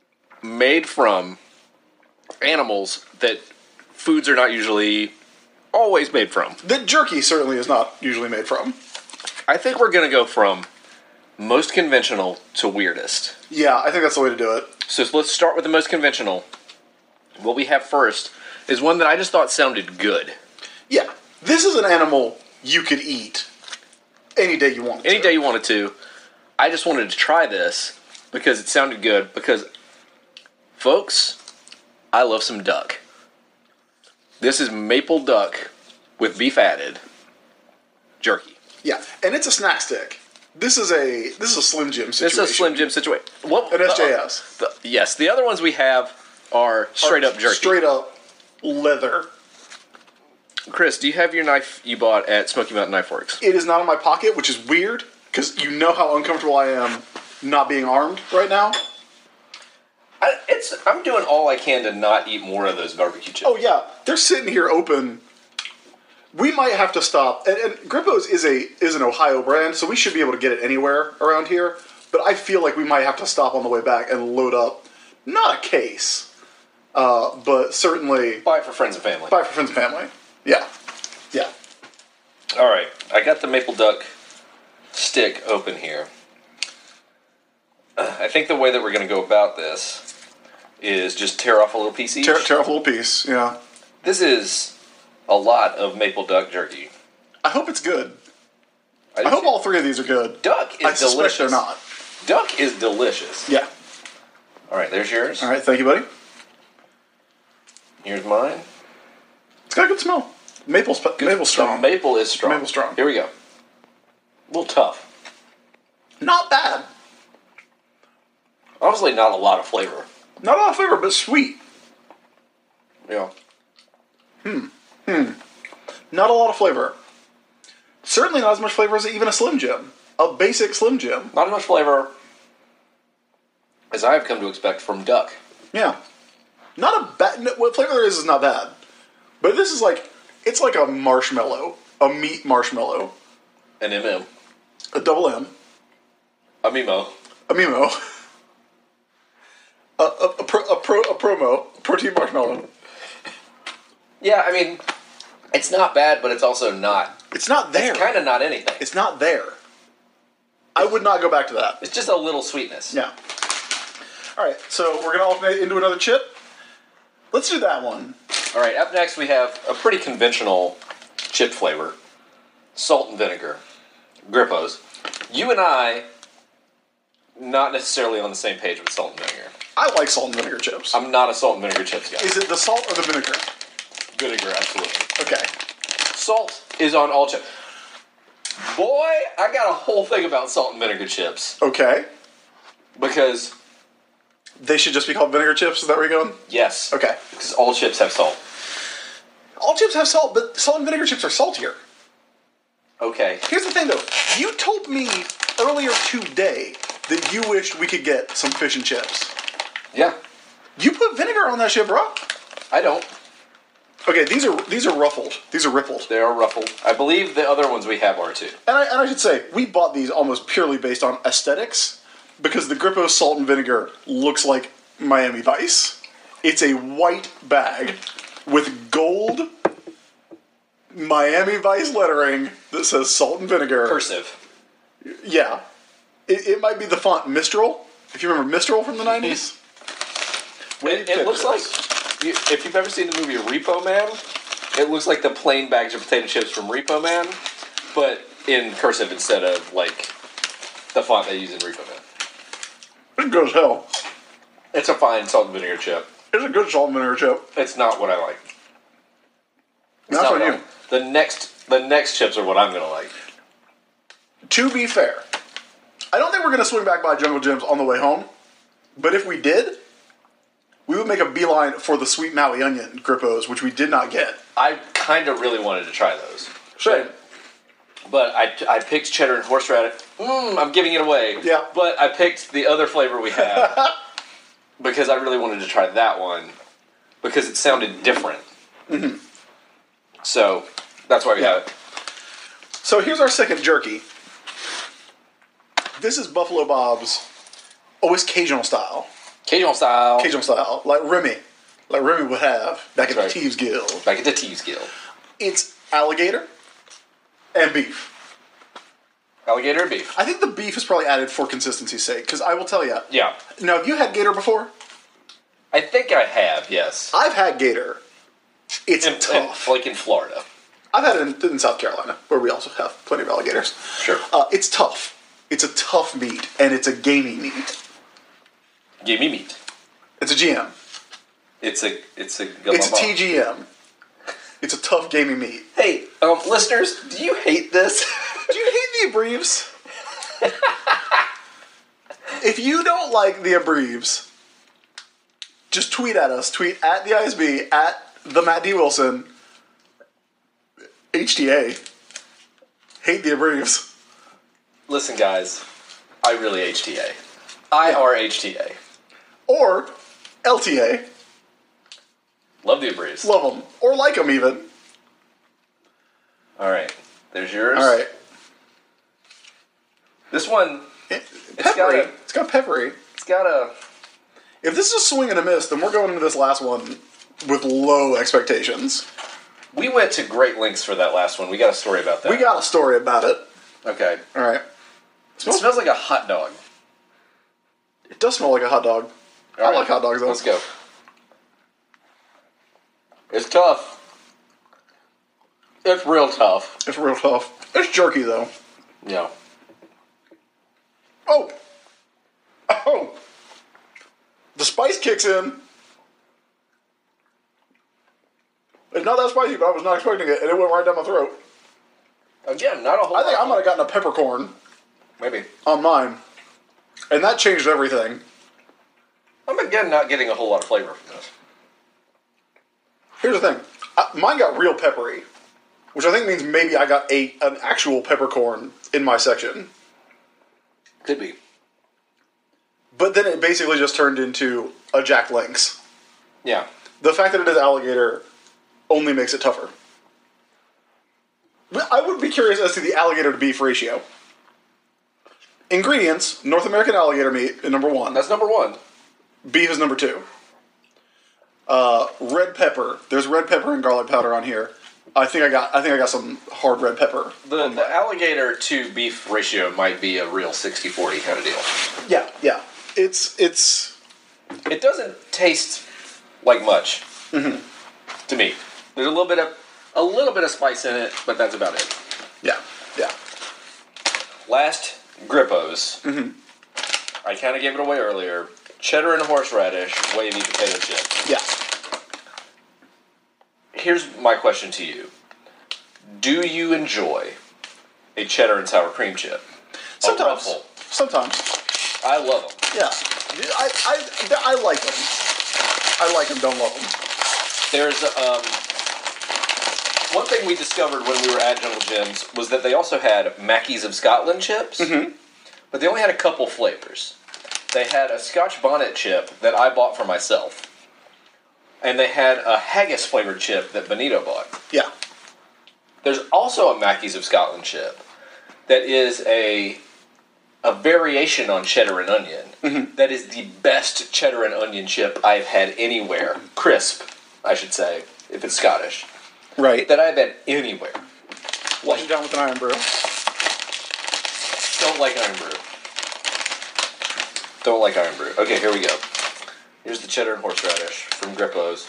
made from animals that foods are not usually always made from. That jerky certainly is not usually made from. I think we're going to go from most conventional to weirdest. Yeah, I think that's the way to do it. So let's start with the most conventional. What we have first is one that I just thought sounded good. Yeah, this is an animal you could eat any day you wanted Any to. day you wanted to. I just wanted to try this because it sounded good. Because, folks, I love some duck. This is maple duck with beef added jerky. Yeah, and it's a snack stick. This is a this is a Slim Jim situation. This is a Slim Jim situation. What, An S J S. The, the, yes, the other ones we have are straight up jerky. Straight up leather. Chris, do you have your knife you bought at Smoky Mountain Knife Works? It is not in my pocket, which is weird because you know how uncomfortable I am not being armed right now. I, it's I'm doing all I can to not eat more of those barbecue chips. Oh yeah, they're sitting here open. We might have to stop. And, and Grippo's is a is an Ohio brand, so we should be able to get it anywhere around here. But I feel like we might have to stop on the way back and load up, not a case, uh, but certainly Buy it for friends and family. buy for friends and family. Yeah, yeah. All right, I got the maple duck stick open here. I think the way that we're going to go about this is just tear off a little piece each. Tear, tear off a little piece. Yeah. This is a lot of maple duck jerky. I hope it's good. I, I hope all three of these are good. Duck is I suspect delicious. they're not. Duck is delicious. Yeah. All right, there's yours. All right, thank you, buddy. Here's mine. It's got a good smell. Maple's maple strong. The maple is strong. Maple strong. Here we go. A little tough. Not bad. Honestly, not a lot of flavor. Not a lot of flavor, but sweet. Yeah. Not a lot of flavor. Certainly not as much flavor as even a Slim Jim. A basic Slim Jim. Not as much flavor as I have come to expect from duck. Yeah. Not a bad... What flavor there is is not bad. But this is like... It's like a marshmallow. A meat marshmallow. An M M. A double M. A Mimo. A Mimo. A, a, a, pro, a, pro, a promo. A protein marshmallow. Yeah, I mean, it's not bad, but it's also not. It's not there. It's kind of not anything. It's not there. I would not go back to that. It's just a little sweetness. Yeah. All right, so we're going to alternate into another chip. Let's do that one. All right, up next we have a pretty conventional chip flavor. Salt and vinegar. Grippo's. You and I, not necessarily on the same page with salt and vinegar. I like salt and vinegar chips. I'm not a salt and vinegar chips guy. Is it the salt or the vinegar? Vinegar, absolutely. Okay. Salt is on all chips. Boy, I got a whole thing about salt and vinegar chips. Okay. Because, They should just be called vinegar chips? Is that where you're going? yes. Okay. Because all chips have salt. All chips have salt, but salt and vinegar chips are saltier. Okay. Here's the thing, though. You told me earlier today that you wished we could get some fish and chips. Yeah. You put vinegar on that shit, bro. I don't. Okay, these are these are ruffled. These are rippled. They are ruffled. I believe the other ones we have are too. And I, and I should say, we bought these almost purely based on aesthetics, because the Grippo salt and vinegar looks like Miami Vice. It's a white bag with gold Miami Vice lettering that says salt and vinegar. Cursive. Yeah. It, it might be the font Mistral, if you remember Mistral from the nineties. It, it looks like, you, if you've ever seen the movie Repo Man, it looks like the plain bags of potato chips from Repo Man, but in cursive instead of, like, the font they use in Repo Man. It's good as hell. It's a fine salt and vinegar chip. It's a good salt and vinegar chip. It's not what I like. It's That's not on what you. I like. The next, the next chips are what I'm gonna like. To be fair, I don't think we're going to swing back by Jungle Gyms on the way home, but if we did, we would make a beeline for the sweet Maui onion Grippos, which we did not get. I kind of really wanted to try those. Same. But I, I picked cheddar and horseradish. Mmm, I'm giving it away. Yeah. But I picked the other flavor we have because I really wanted to try that one because it sounded different. Mm-hmm. So that's why we Yeah. have it. So here's our second jerky. This is Buffalo Bob's, oh, it's Cajun style. Cajun style. Cajun style, like Remy, like Remy would have back That's at right. the Thieves Guild. Back at the Tees Guild. It's alligator and beef. Alligator or beef? I think the beef is probably added for consistency's sake, because I will tell you. Yeah. Now, have you had gator before? I think I have, yes. I've had gator. It's In- in- tough. like in Florida. I've had it in, in South Carolina, where we also have plenty of alligators. Sure. Uh, it's tough. It's a tough meat, and it's a gamey meat. Gamey meat. It's a G M. It's a it's a It's a T G M. It's a tough gamey meat. Hey, um, listeners, do you hate this? Do you hate the Abreves? If you don't like the Abreves, just tweet at us. Tweet at the I S B, at the Matt D. Wilson, H T A. Hate the Abreves. Listen, guys, I really H T A. I R H T A. Or L T A. Love the Abreves. Love them. Or like them, even. All right, there's yours. All right. This one, It, It's peppery. got a- it's got peppery. it's got a. If this is a swing and a miss, then we're going into this last one with low expectations. We went to great lengths for that last one. We got a story about that. We got a story about it. Okay. All right. It smells like a hot dog. It does smell like a hot dog. All I right, like hot dogs, though. Let's go. It's tough. It's real tough. It's real tough. It's jerky, though. Yeah. Oh! Oh! The spice kicks in. It's not that spicy, but I was not expecting it, and it went right down my throat. Again, not a whole I think lot. I might have gotten a peppercorn Maybe. on mine, and that changed everything. I'm again not getting a whole lot of flavor from this. Here's the thing. I, mine got real peppery, which I think means maybe I got a an actual peppercorn in my section. Could be. But then it basically just turned into a Jack Link's. Yeah. The fact that it is alligator only makes it tougher. But I would be curious as to the alligator to beef ratio. Ingredients: North American alligator meat is number one. That's number one. Beef is number two. Uh, red pepper. There's red pepper and garlic powder on here. I think I got. I think I got some hard red pepper. The, the alligator to beef ratio might be a real sixty forty kind of deal. Yeah, yeah. It's it's. It doesn't taste like much to me. There's a little bit of a little bit of spice in it, but that's about it. Yeah, yeah. Last Grippos. Mm-hmm. I kind of gave it away earlier. Cheddar and horseradish wavy potato chip. Yeah. Here's my question to you: do you enjoy a cheddar and sour cream chip? A Sometimes. Ruffle. Sometimes. I love them. Yeah. I, I, I like them. I like them, don't love them. There's um, one thing we discovered when we were at Jungle Gyms was that they also had Mackey's of Scotland chips, mm-hmm. but they only had a couple flavors. They had a Scotch bonnet chip that I bought for myself, and they had a haggis flavored chip that Benito bought. Yeah. There's also a Mackey's of Scotland chip that is a a variation on cheddar and onion. Mm-hmm. That is the best cheddar and onion chip I've had anywhere. Crisp, I should say, if it's Scottish. Right. That I've had anywhere. Wash it down with an iron brew. Don't like iron brew. Don't like iron brew. Okay, here we go. Here's the cheddar and horseradish from Grippos.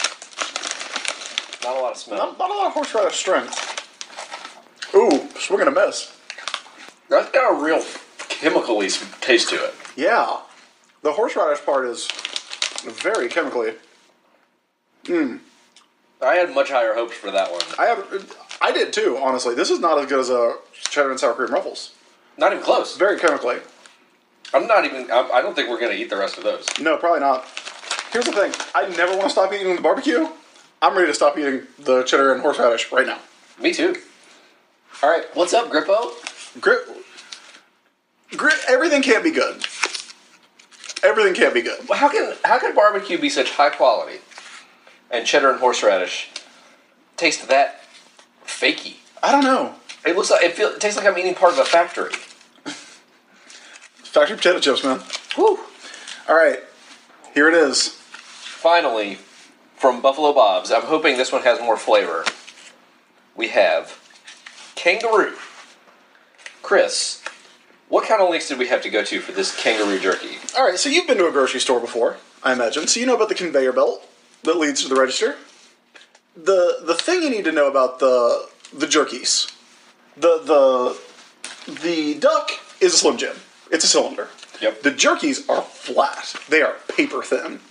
Not a lot of smell. Not, not a lot of horseradish strength. Ooh, swing and a miss. That's got a real chemically taste to it. Yeah. The horseradish part is very chemically. Mmm. I had much higher hopes for that one. I have, I did too, honestly. This is not as good as a cheddar and sour cream Ruffles. Not even close. Very chemically. I'm not even. I I don't think we're gonna eat the rest of those. No, probably not. Here's the thing. I never want to stop eating the barbecue. I'm ready to stop eating the cheddar and horseradish right now. Me too. All right, what's up, Grippo? Grit, grit, everything can't be good. Everything can't be good. Well, how can how can barbecue be such high quality, and cheddar and horseradish taste that fakey? I don't know. It looks like it feels. It tastes like I'm eating part of a factory. Factory potato chips, man. Woo! All right, here it is. Finally, from Buffalo Bob's. I'm hoping this one has more flavor. we have kangaroo. Chris, what kind of links did we have to go to for this kangaroo jerky? All right, so you've been to a grocery store before, I imagine, so you know about the conveyor belt that leads to the register. The the thing you need to know about the the jerkies, the the the duck is a Slim Jim. It's a cylinder. Yep. The jerkies are flat. They are paper thin.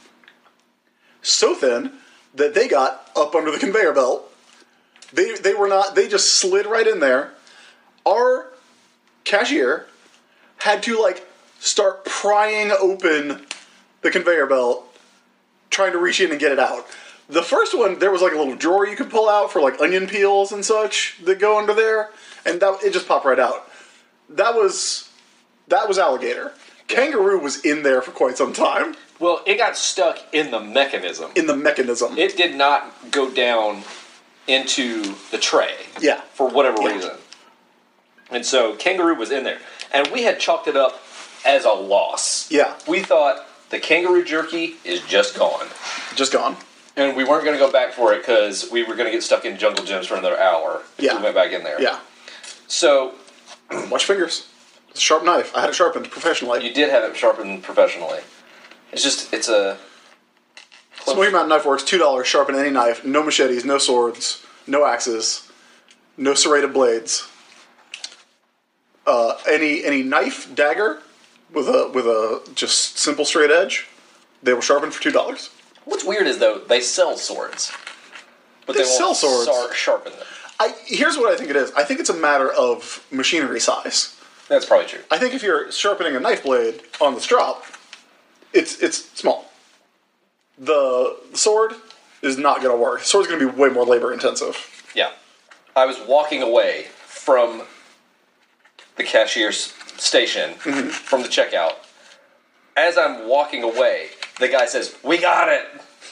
So thin that they got up under the conveyor belt. They they were not. They just slid right in there. Our cashier had to like start prying open the conveyor belt, trying to reach in and get it out. The first one, there was like a little drawer you could pull out for like onion peels and such that go under there, and that it just popped right out. That was that was alligator. Kangaroo was in there for quite some time. Well, it got stuck in the mechanism. In the mechanism. It did not go down into the tray. Yeah. For whatever Yeah. reason. And so kangaroo was in there. And we had chalked it up as a loss. Yeah. We thought the kangaroo jerky is just gone. Just gone. And we weren't going to go back for it because we were going to get stuck in Jungle Gyms for another hour. If Yeah. we went back in there. Yeah. So Watch your fingers. It's a sharp knife. I had it sharpened professionally. you did have it sharpened professionally. It's just, it's a... Smoky Mountain Knife Works, two dollars, sharpen any knife. No machetes, no swords, no axes, no serrated blades. Uh, any any knife, dagger, with a with a just simple straight edge, they will sharpen for two dollars. What's weird is, though, they sell swords. But They they, won't sell swords. sar- sharpen them. I here's what I think it is. I think it's a matter of machinery size. That's probably true. I think if you're sharpening a knife blade on the strop, it's it's small. The sword is not going to work. The sword's going to be way more labor intensive. Yeah. I was walking away from the cashier's station, Mm-hmm. from the checkout. As I'm walking away, the guy says, "We got it!"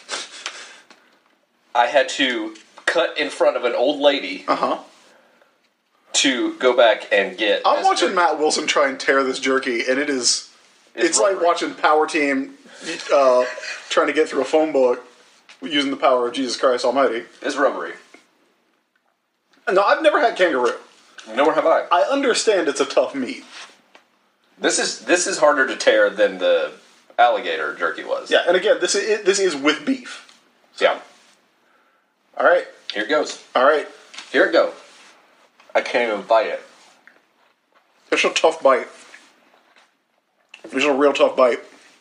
I had to cut in front of an old lady Uh huh. to go back and get... I'm this watching jerky. Matt Wilson try and tear this jerky, and it is. It's, It's like rubbery. watching Power Team uh, trying to get through a phone book using the power of Jesus Christ Almighty. It's rubbery. No, I've never had kangaroo. Nor have I. I understand it's a tough meat. This is this is harder to tear than the alligator jerky was. Yeah, and again, this is this is with beef. Yeah. All right, Here it goes. all right. Here it go. I can't even bite it. It's a tough bite. It's a real tough bite.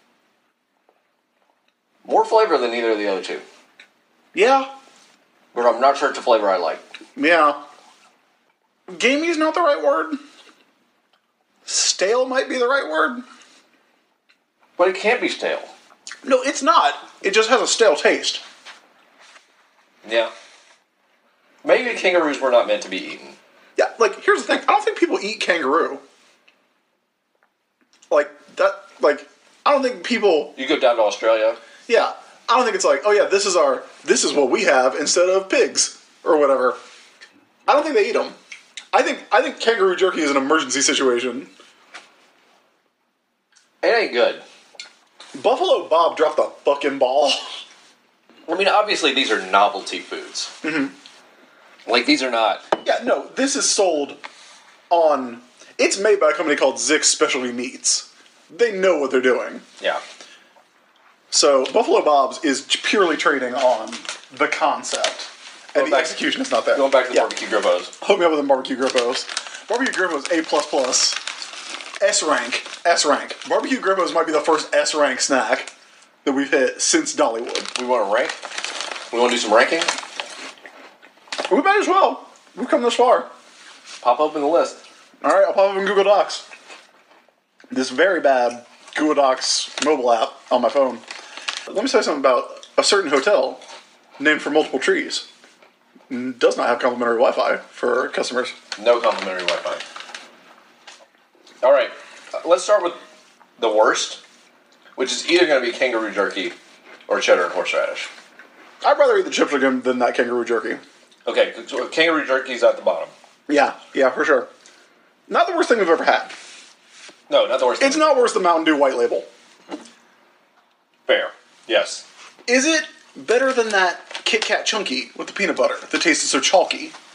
More flavor than either of the other two. Yeah, But I'm not sure it's a flavor I like. yeah. Gamey is not the right word. Stale might be the right word. But it can't be stale. No, it's not. It just has a stale taste. Yeah. Maybe kangaroos were not meant to be eaten. Yeah, like, here's the thing. I don't think people eat kangaroo. Like, that, like, I don't think people, You go down to Australia. yeah, I don't think it's like, oh yeah, this is our, this is what we have instead of pigs, or whatever. I don't think they eat them. I think, I think kangaroo jerky is an emergency situation. It ain't good. Buffalo Bob dropped the fucking ball. I mean, obviously these are novelty foods. Mm-hmm. Like, these are not... Yeah, no, this is sold on, it's made by a company called Zick's Specialty Meats. They know what they're doing. Yeah. So Buffalo Bob's is purely trading on the concept, and Going the back- execution is not there. Going back to the yeah. barbecue grippos. Hook me up with them barbecue grippos. Barbecue grippos A plus plus, S rank, S rank. Barbecue grippos might be the first S rank snack that we've hit since Dollywood. We want to rank? We want to do some ranking? We might as well. We've come this far. Pop open the list. All right, I'll pop up in Google Docs. This very bad Google Docs mobile app on my phone. Let me say something about a certain hotel named for multiple trees. Does not have complimentary Wi-Fi for customers. No complimentary Wi-Fi. All right. uh, Let's start with the worst, which is either going to be kangaroo jerky or cheddar and horseradish. I'd rather eat the chips again than that kangaroo jerky. Okay, so kangaroo jerky's at the bottom. Yeah, yeah, for sure. Not the worst thing we've ever had. No, not the worst. It's not worse than Mountain Dew White Label. Fair. Yes. Is it better than that Kit Kat Chunky with the peanut butter that tasted so chalky?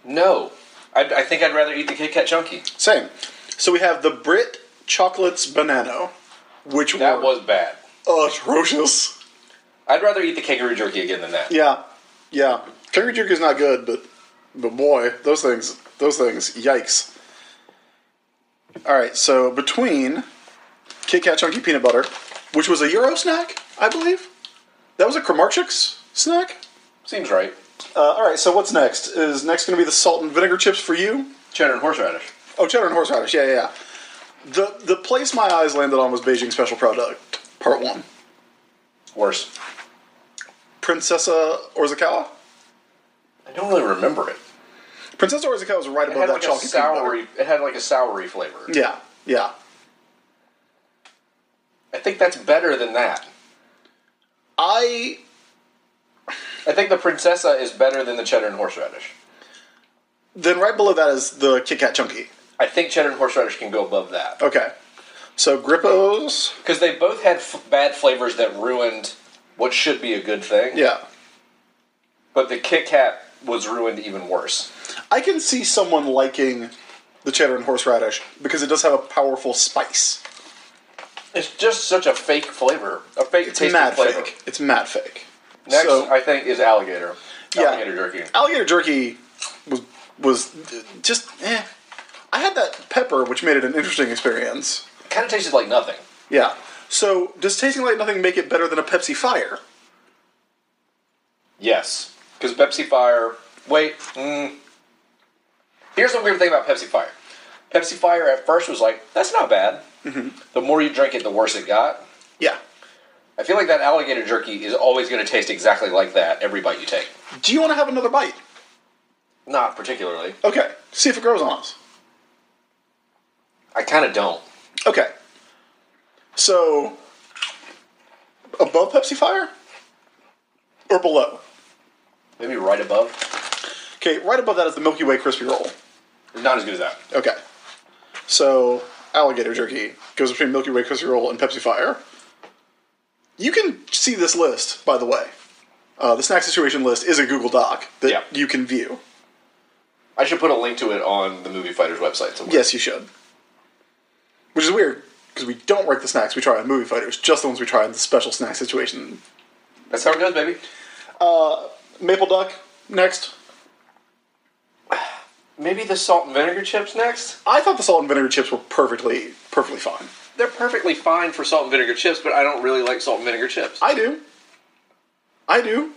No. I, I think I'd rather eat the Kit Kat Chunky. Same. So we have the Brit Chocolates Banano, which That were was bad. atrocious. I'd rather eat the kangaroo jerky again than that. Yeah, yeah. Kangaroo jerky is not good, but but boy, those things, those things, yikes. All right, so between Kit Kat Chunky Peanut Butter, which was a Euro snack, I believe, that was a Kramarchik's snack. Seems right. Uh, all right, so what's next? Is next going to be the salt and vinegar chips for you? Cheddar and horseradish. Oh, cheddar and horseradish. Yeah, yeah, yeah. The the place my eyes landed on was Beijing Special Product Part One. Worse. Princessa Orzakawa. I don't really remember it. Princessa Orzakawa was right It above had that like a chalky peanut butter. soury. It had like a soury flavor. Yeah, yeah. I think that's better than that. I I think the Princessa is better than the cheddar and horseradish. then right below that is the Kit Kat Chunky. I think cheddar and horseradish can go above that. Okay, so Grippo's. Because they both had f- bad flavors that ruined what should be a good thing. Yeah, But the Kit Kat was ruined even worse. I can see someone liking the cheddar and horseradish because it does have a powerful spice. It's just such a fake flavor. A fake It's tasting mad flavor. fake. It's mad fake. Next, So- I think, is alligator. Yeah. Alligator jerky. Alligator jerky was was just eh. I had that pepper, which made it an interesting experience. It kind of tasted like nothing. Yeah. So does tasting like nothing make it better than a Pepsi Fire? Yes. Because Pepsi Fire... Wait. Mm. Here's the weird thing about Pepsi Fire. Pepsi Fire at first was like, that's not bad. Mm-hmm. The more you drink it, the worse it got. Yeah. I feel like that alligator jerky is always going to taste exactly like that every bite you take. Do you want to have another bite? Not particularly. Okay. See if it grows on us. I kind of don't. Okay. So above Pepsi Fire or below? Maybe right above. Okay, right above that is the Milky Way crispy roll. Not as good as that. Okay. So alligator jerky goes between Milky Way crispy roll and Pepsi Fire. You can see this list, by the way. Uh, the snack situation list is a Google Doc that Yeah. you can view. I should put a link to it on the Movie Fighters website somewhere. Yes, you should. Which is weird, because we don't rank the snacks we try on Movie Fighters, just the ones we try in the special snack situation. That's how it goes, baby. Maple Duck, next. Maybe the salt and vinegar chips next? I thought the salt and vinegar chips were perfectly, perfectly fine. They're perfectly fine for salt and vinegar chips, but I don't really like salt and vinegar chips. I do. I do.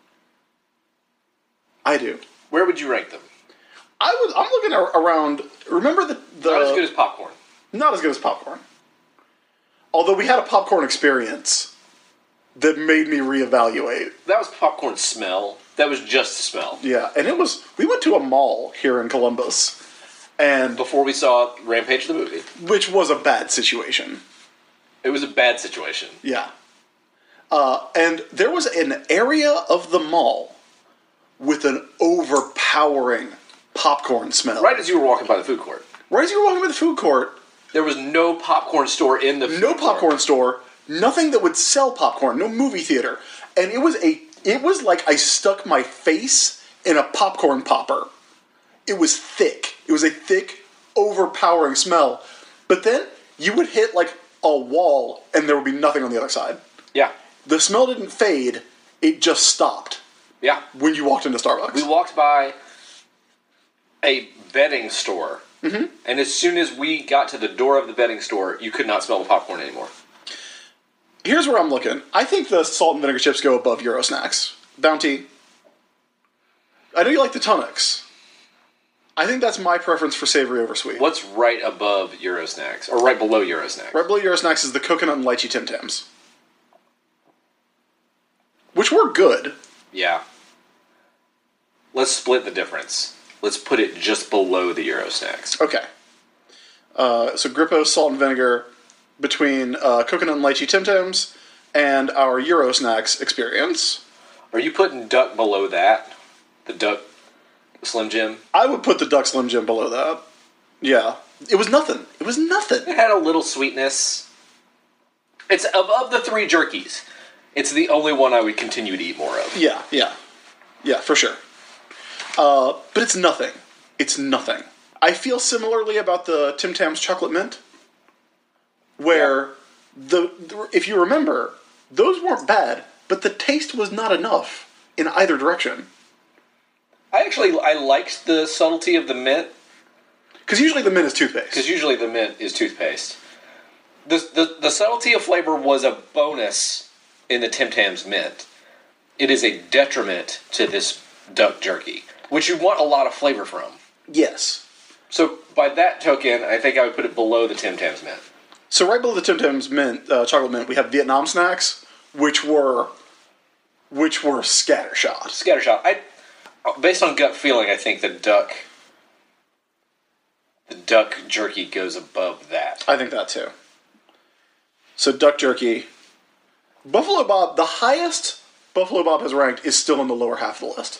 I do. Where would you rank them? I was. I'm looking ar- around. Remember the the Not as good as popcorn. not as good as popcorn. Although we had a popcorn experience that made me reevaluate. That was popcorn smell. That was just the smell. Yeah, and it was. We went to a mall here in Columbus, and Before we saw Rampage the movie. which was a bad situation. It was a bad situation. Yeah. Uh, and there was an area of the mall with an overpowering popcorn smell. Right as you were walking by the food court. Right as you were walking by the food court, There was no popcorn store in the food no court. popcorn store, nothing that would sell popcorn, no movie theater. And it was a it was like I stuck my face in a popcorn popper. It was thick. It was a thick, overpowering smell. But then you would hit like a wall and there would be nothing on the other side. Yeah. The smell didn't fade, it just stopped Yeah. when you walked into Starbucks. We walked by a bedding store. Mm-hmm. And as soon as we got to the door of the bedding store, you could not smell the popcorn anymore. Here's where I'm looking. I think the salt and vinegar chips go above Euro Snacks. Bounty. I know you like the tonics. I think that's my preference for savory over sweet. What's right above Euro Snacks? Or right below Euro Snacks? Right below Euro Snacks is the coconut and lychee Tim Tams. Which were good. Yeah. Let's split the difference. Let's put it just below the Euro Snacks. Okay. Uh, so Grippo's salt and vinegar between uh, coconut and lychee Tim Tams and our Euro Snacks experience. Are you putting Duck below that? The Duck Slim Jim? I would put the Duck Slim Jim below that. Yeah. It was nothing. It was nothing. It had a little sweetness. It's of, of the three jerkies. It's the only one I would continue to eat more of. Yeah, yeah. Yeah, for sure. Uh, but it's nothing. it's nothing. I feel similarly about the Tim Tams Chocolate Mint, where the, the if you remember, those weren't bad, but the taste was not enough in either direction. I actually I liked the subtlety of the mint. Because usually the mint is toothpaste. Because usually the mint is toothpaste. The, the the subtlety of flavor was a bonus in the Tim Tams mint. It is a detriment to this duck jerky, which you want a lot of flavor from. Yes. So by that token, I think I would put it below the Tim Tams mint. So right below the Tim Tams mint, uh, chocolate mint, we have Vietnam snacks, which were, which were scattershot. Scattershot. I, based on gut feeling, I think the duck, the duck jerky goes above that. I think that too. So duck jerky, Buffalo Bob. The highest Buffalo Bob has ranked is still in the lower half of the list.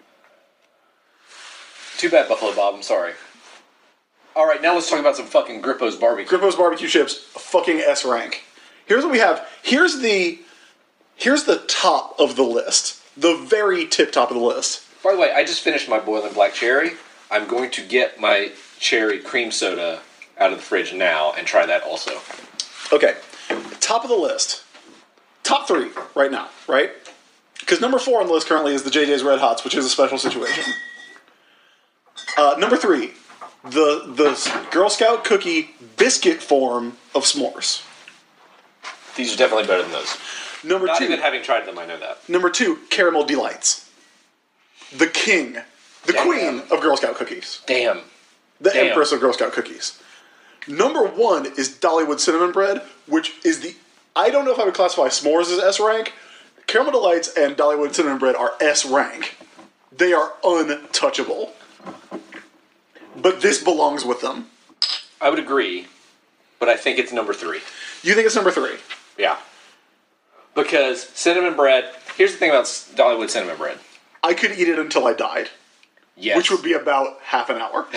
Too bad, Buffalo Bob. I'm sorry. All right, now let's talk about some fucking Grippo's barbecue. Grippo's barbecue chips, a fucking S rank. Here's what we have. Here's the, here's the top of the list. The very tip top of the list. By the way, I just finished my boiling black cherry. I'm going to get my cherry cream soda out of the fridge now and try that also. Okay, top of the list. Top three right now, right? Because number four on the list currently is the J J's Red Hots, which is a special situation. Uh, number three, the the Girl Scout cookie biscuit form of s'mores. These are definitely better than those. Number Not two, even having tried them, I know that. number two, Caramel Delights. The king, the Damn. queen of Girl Scout cookies. Damn. The Damn. Empress of Girl Scout cookies. Number one is Dollywood Cinnamon Bread, which is the... I don't know if I would classify s'mores as S rank. Caramel Delights and Dollywood Cinnamon Bread are S rank. They are untouchable. But this belongs with them. I would agree, but I think it's number three. You think it's number three? Yeah. Because cinnamon bread... Here's the thing about Dollywood cinnamon bread. I could eat it until I died. Yes. Which would be about half an hour.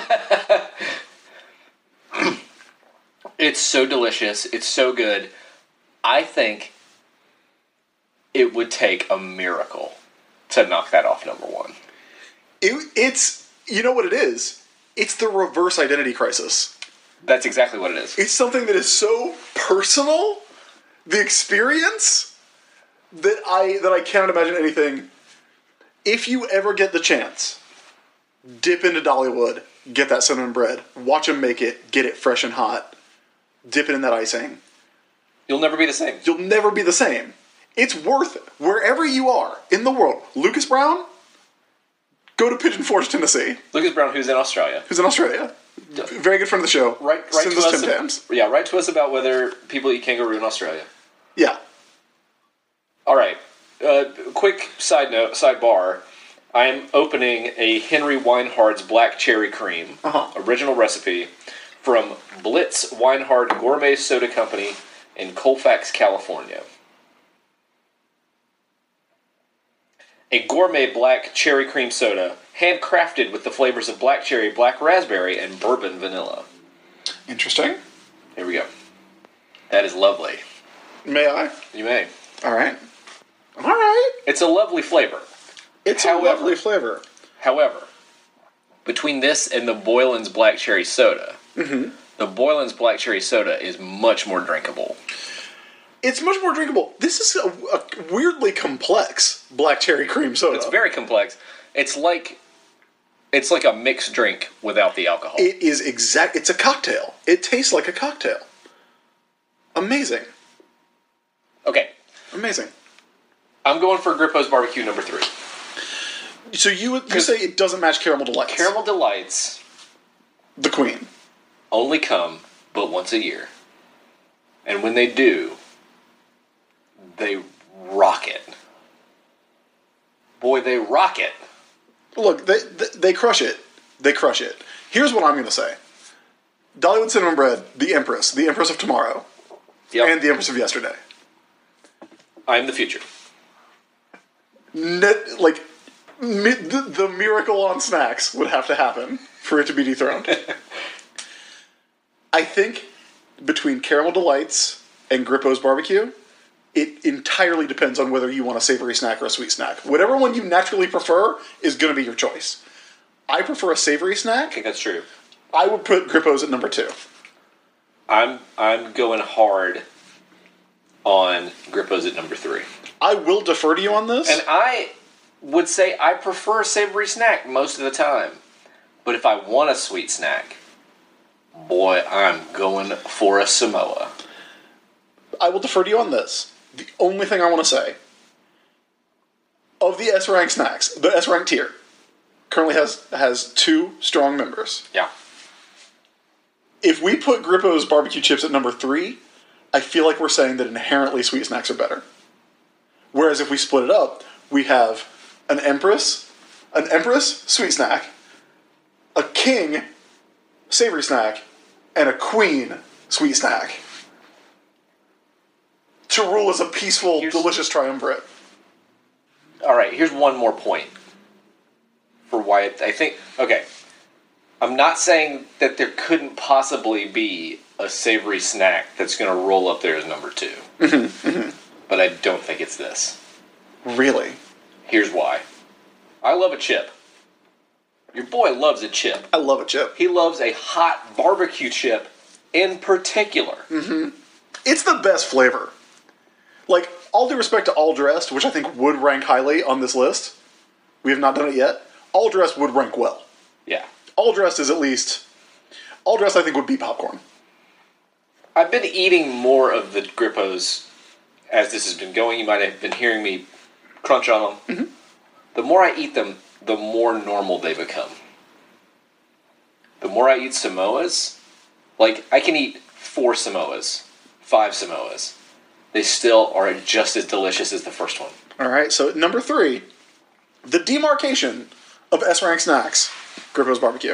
It's so delicious. It's so good. I think it would take a miracle to knock that off number one. It, it's... You know what it is? It's the reverse identity crisis. That's exactly what it is. It's something that is so personal, the experience, that I that I cannot imagine anything. If you ever get the chance, dip into Dollywood, get that cinnamon bread, watch them make it, get it fresh and hot, dip it in that icing. You'll never be the same. You'll never be the same. It's worth it. Wherever you are in the world. Lucas Brown, go to Pigeon Forge, Tennessee. Lucas Brown, who's in Australia. Who's in Australia. Very good friend of the show. Write, write Send to us us. Tim Tams. Yeah, write to us about whether people eat kangaroo in Australia. Yeah. All right. Uh, quick side note, sidebar. I am opening a Henry Weinhard's Black Cherry Cream, Uh-huh. original recipe, from Blitz Weinhard Gourmet Soda Company in Colfax, California. A gourmet black cherry cream soda, handcrafted with the flavors of black cherry, black raspberry, and bourbon vanilla. Interesting. Here we go. That is lovely. May I? You may. All right. All right. It's a lovely flavor. It's However- a lovely flavor. However, between this and the Boylan's Black Cherry Soda, Mm-hmm. the Boylan's Black Cherry Soda is much more drinkable. It's much more drinkable. This is a, a weirdly complex black cherry cream soda. It's very complex. It's like it's like a mixed drink without the alcohol. It is exact. It's a cocktail. It tastes like a cocktail. Amazing. Okay, Amazing. I'm going for Grippo's Barbecue number three. So you would you say it doesn't match Caramel Delights? Caramel Delights the queen. only come but once a year. And when they do, they rock it. Boy, they rock it. Look, they, they they crush it. They crush it. Here's what I'm going to say. Dollywood Cinnamon Bread, the Empress, the Empress of Tomorrow, Yep. and the Empress of Yesterday. I'm the future. Net, like, mi- the, the miracle on snacks would have to happen for it to be dethroned. I think between Caramel Delights and Grippo's Barbecue, it entirely depends on whether you want a savory snack or a sweet snack. Whatever one you naturally prefer is going to be your choice. I prefer a savory I snack. think that's true. I would put Grippos at number two. I'm I'm going hard on Grippos at number three. I will defer to you on this. And I would say I prefer a savory snack most of the time. But if I want a sweet snack, boy, I'm going for a Samoa. I will defer to you on this. The only thing I want to say, of the S-rank snacks, the S-rank tier currently has has two strong members. Yeah. If we put Grippo's barbecue chips at number three, I feel like we're saying that inherently sweet snacks are better. Whereas if we split it up, we have an Empress, an Empress sweet snack, a King savory snack, and a Queen sweet snack. To rule as a peaceful, Here's- delicious triumvirate. All right, here's one more point for why it, I think. Okay, I'm not saying that there couldn't possibly be a savory snack that's going to roll up there as number two. But I don't think it's this. Really? Here's why. I love a chip. Your boy loves a chip. I love a chip. He loves a hot barbecue chip in particular. It's the best flavor. Like, all due respect to All Dressed, which I think would rank highly on this list. We have not done it yet. All Dressed would rank well. Yeah. All Dressed is at least... All Dressed, I think, would be popcorn. I've been eating more of the Grippos as this has been going. You might have been hearing me crunch on them. Mm-hmm. The more I eat them, the more normal they become. The more I eat Samoas, like, I can eat four Samoas, five Samoas. They still are just as delicious as the first one. All right, so at number three, the demarcation of S-rank snacks, Grippo's barbecue.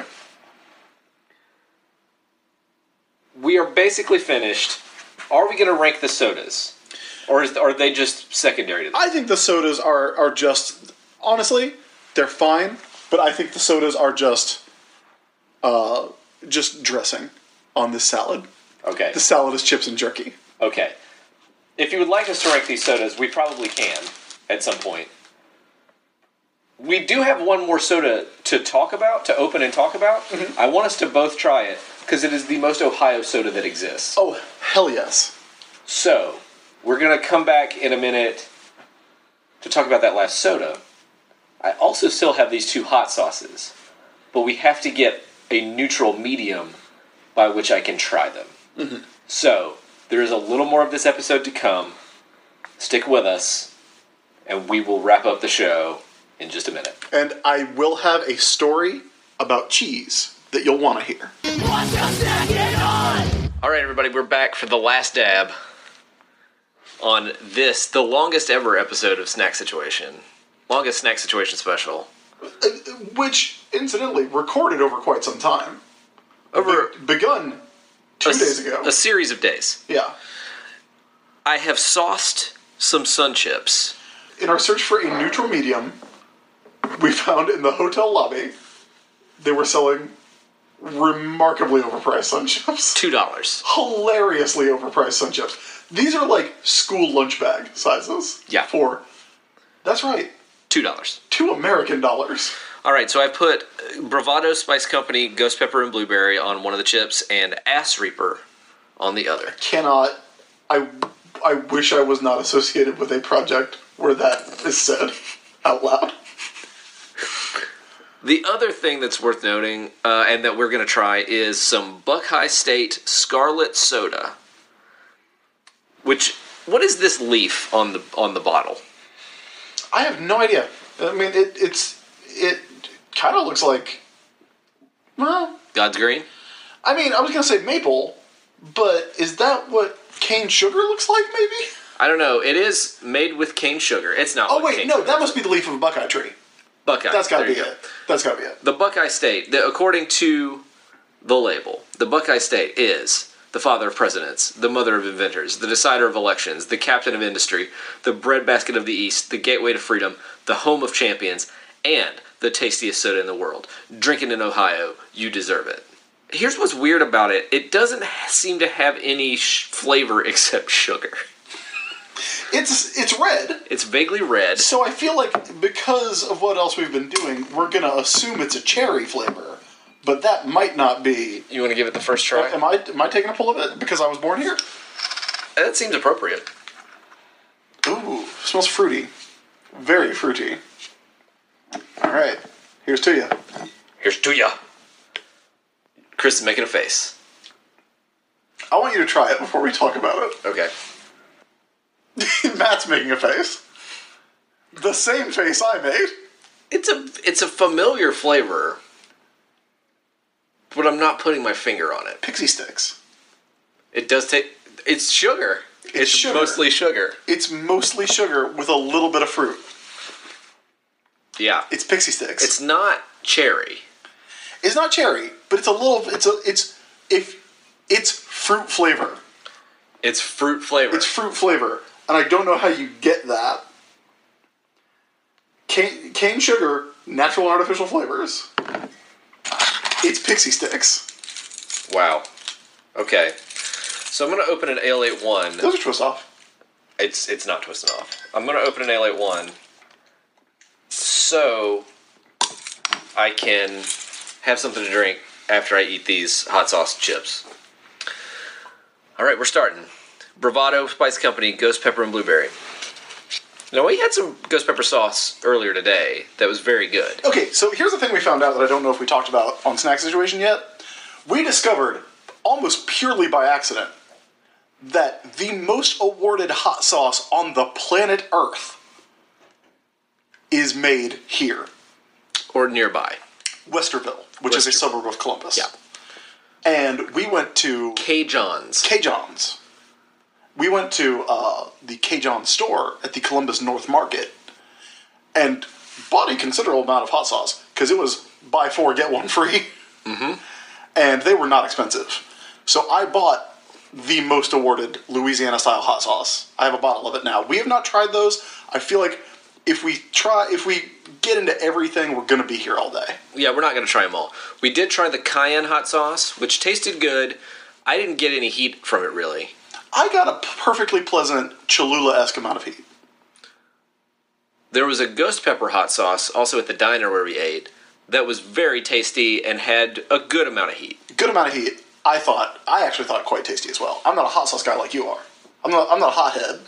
We are basically finished. Are we going to rank the sodas? Or is, are they just secondary to this? I think the sodas are, are just, honestly, they're fine, but I think the sodas are just, uh, just dressing on this salad. Okay. The salad is chips and jerky. Okay. If you would like us to rank these sodas, we probably can at some point. We do have one more soda to talk about, to open and talk about. Mm-hmm. I want us to both try it, because it is the most Ohio soda that exists. Oh, hell yes. So, we're going to come back in a minute to talk about that last soda. I also still have these two hot sauces, but we have to get a neutral medium by which I can try them. Mm-hmm. So, there is a little more of this episode to come. Stick with us, and we will wrap up the show in just a minute. And I will have a story about cheese that you'll want to hear. What's your second on? All right, everybody, we're back for the last dab on this, the longest ever episode of Snack Situation. Longest Snack Situation special. Uh, Which, incidentally, recorded over quite some time. Over Be- begun two a, days ago. a series of days. Yeah. I have sauced some Sun Chips. In our search for a neutral medium, we found in the hotel lobby they were selling remarkably overpriced Sun Chips. two dollars. Hilariously overpriced Sun Chips. These are like school lunch bag sizes. Yeah. For, that's right, two dollars. two American dollars. All right, so I put Bravado Spice Company Ghost Pepper and Blueberry on one of the chips and Ass Reaper on the other. Cannot, I, I wish I was not associated with a project where that is said out loud. The other thing that's worth noting, uh, and that we're going to try, is some Buckeye State Scarlet Soda. Which, what is this leaf on the on the bottle? I have no idea. I mean, it it's it kind of looks like, well, God's green? I mean, I was gonna say maple, but is that what cane sugar looks like? Maybe. I don't know. It is made with cane sugar. It's not. Oh with wait, cane no, sugar. that must be the leaf of a Buckeye tree. Buckeye. That's gotta There be you go. it. That's gotta be it. The Buckeye State, the, according to the label, the Buckeye State is the father of presidents, the mother of inventors, the decider of elections, the captain of industry, the breadbasket of the East, the gateway to freedom, the home of champions, and the tastiest soda in the world. Drink it in Ohio, you deserve it. Here's what's weird about it. It doesn't seem to have any sh- flavor except sugar. It It's it's red. It's vaguely red. So I feel like because of what else we've been doing, we're gonna assume it's a cherry flavor, but that might not be. You want to give it the first try? Am I am I taking a pull of it because I was born here? That seems appropriate. Ooh, smells fruity, very fruity. All right, here's to you. Here's to ya. Chris is making a face. I want you to try it before we talk about it. Okay. Matt's making a face. The same face I made. It's a it's a familiar flavor, but I'm not putting my finger on it. Pixie sticks. It does take. It's sugar. It's It's, sugar. mostly sugar. It's mostly sugar with a little bit of fruit. Yeah. It's pixie sticks. It's not cherry. It's not cherry, but it's a little. It's a. It's if. It's fruit flavor. It's fruit flavor. It's fruit flavor, and I don't know how you get that. Cane, cane sugar, natural and artificial flavors. It's pixie sticks. Wow. Okay. So I'm going to open an Ale eighty-one. Those are twist off. It's it's not twisting off. I'm going to open an Ale eighty-one so I can have something to drink after I eat these hot sauce chips. All right, we're starting. Bravado Spice Company, Ghost Pepper and Blueberry. Now, we had some ghost pepper sauce earlier today that was very good. Okay, so here's the thing we found out that I don't know if we talked about on Snack Situation yet. We discovered, almost purely by accident, that the most awarded hot sauce on the planet Earth is made here. Or nearby. Westerville, which is a Westerville. suburb of Columbus. Yeah. And we went to K. John's. K. John's. We went to uh, the K. John's store at the Columbus North Market and bought a considerable amount of hot sauce because it was buy four, get one free. Mm-hmm. And they were not expensive. So I bought the most awarded Louisiana-style hot sauce. I have a bottle of it now. We have not tried those. I feel like if we try, if we get into everything, we're going to be here all day. Yeah, we're not going to try them all. We did try the cayenne hot sauce, which tasted good. I didn't get any heat from it, really. I got a perfectly pleasant Cholula-esque amount of heat. There was a ghost pepper hot sauce, also at the diner where we ate, that was very tasty and had a good amount of heat. Good amount of heat. I thought, I actually thought quite tasty as well. I'm not a hot sauce guy like you are. I'm not, I'm not a hothead.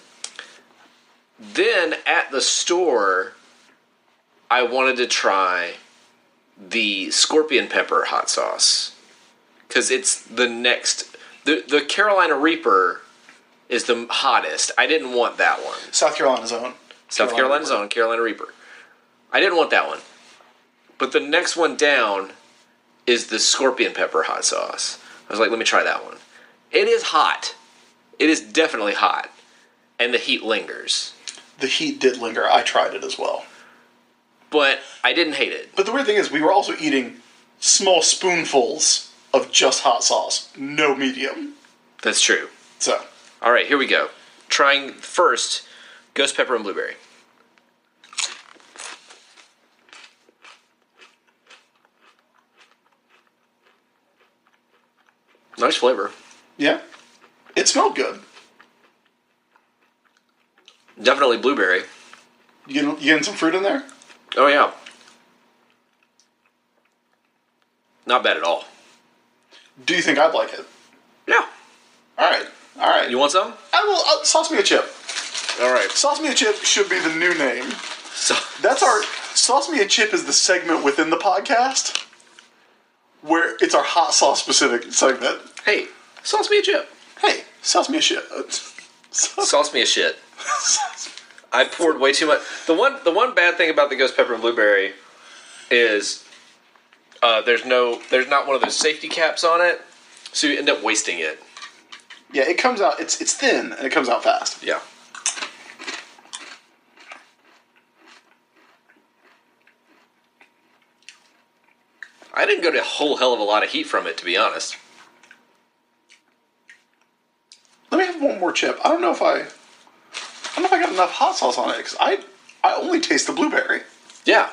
Then, at the store, I wanted to try the scorpion pepper hot sauce. Because it's the next... The, the Carolina Reaper is the hottest. I didn't want that one. South Carolina's own. South Carolina's own, Carolina Reaper. I didn't want that one. But the next one down is the scorpion pepper hot sauce. I was like, let me try that one. It is hot. It is definitely hot. And the heat lingers. The heat did linger. I tried it as well. But I didn't hate it. But the weird thing is, we were also eating small spoonfuls of just hot sauce. No medium. That's true. So. All right, here we go. Trying first, ghost pepper and blueberry. Nice flavor. Yeah. It smelled good. Definitely blueberry. You getting, you getting some fruit in there? Oh, yeah. Not bad at all. Do you think I'd like it? Yeah. All right. All right. You want some? I will. Uh, sauce me a chip. All right. Sauce me a chip should be the new name. So That's our sauce me a chip is the segment within the podcast where it's our hot sauce specific segment. Hey, sauce me a chip. Hey, sauce me a shit. Sauce me a shit. I poured way too much. The one, the one bad thing about the ghost pepper and blueberry is uh, there's no, there's not one of those safety caps on it, so you end up wasting it. Yeah, it comes out. It's it's thin and it comes out fast. Yeah. I didn't get a whole hell of a lot of heat from it, to be honest. Let me have one more chip. I don't know if I, I don't know if I got enough hot sauce on it because I I only taste the blueberry. Yeah.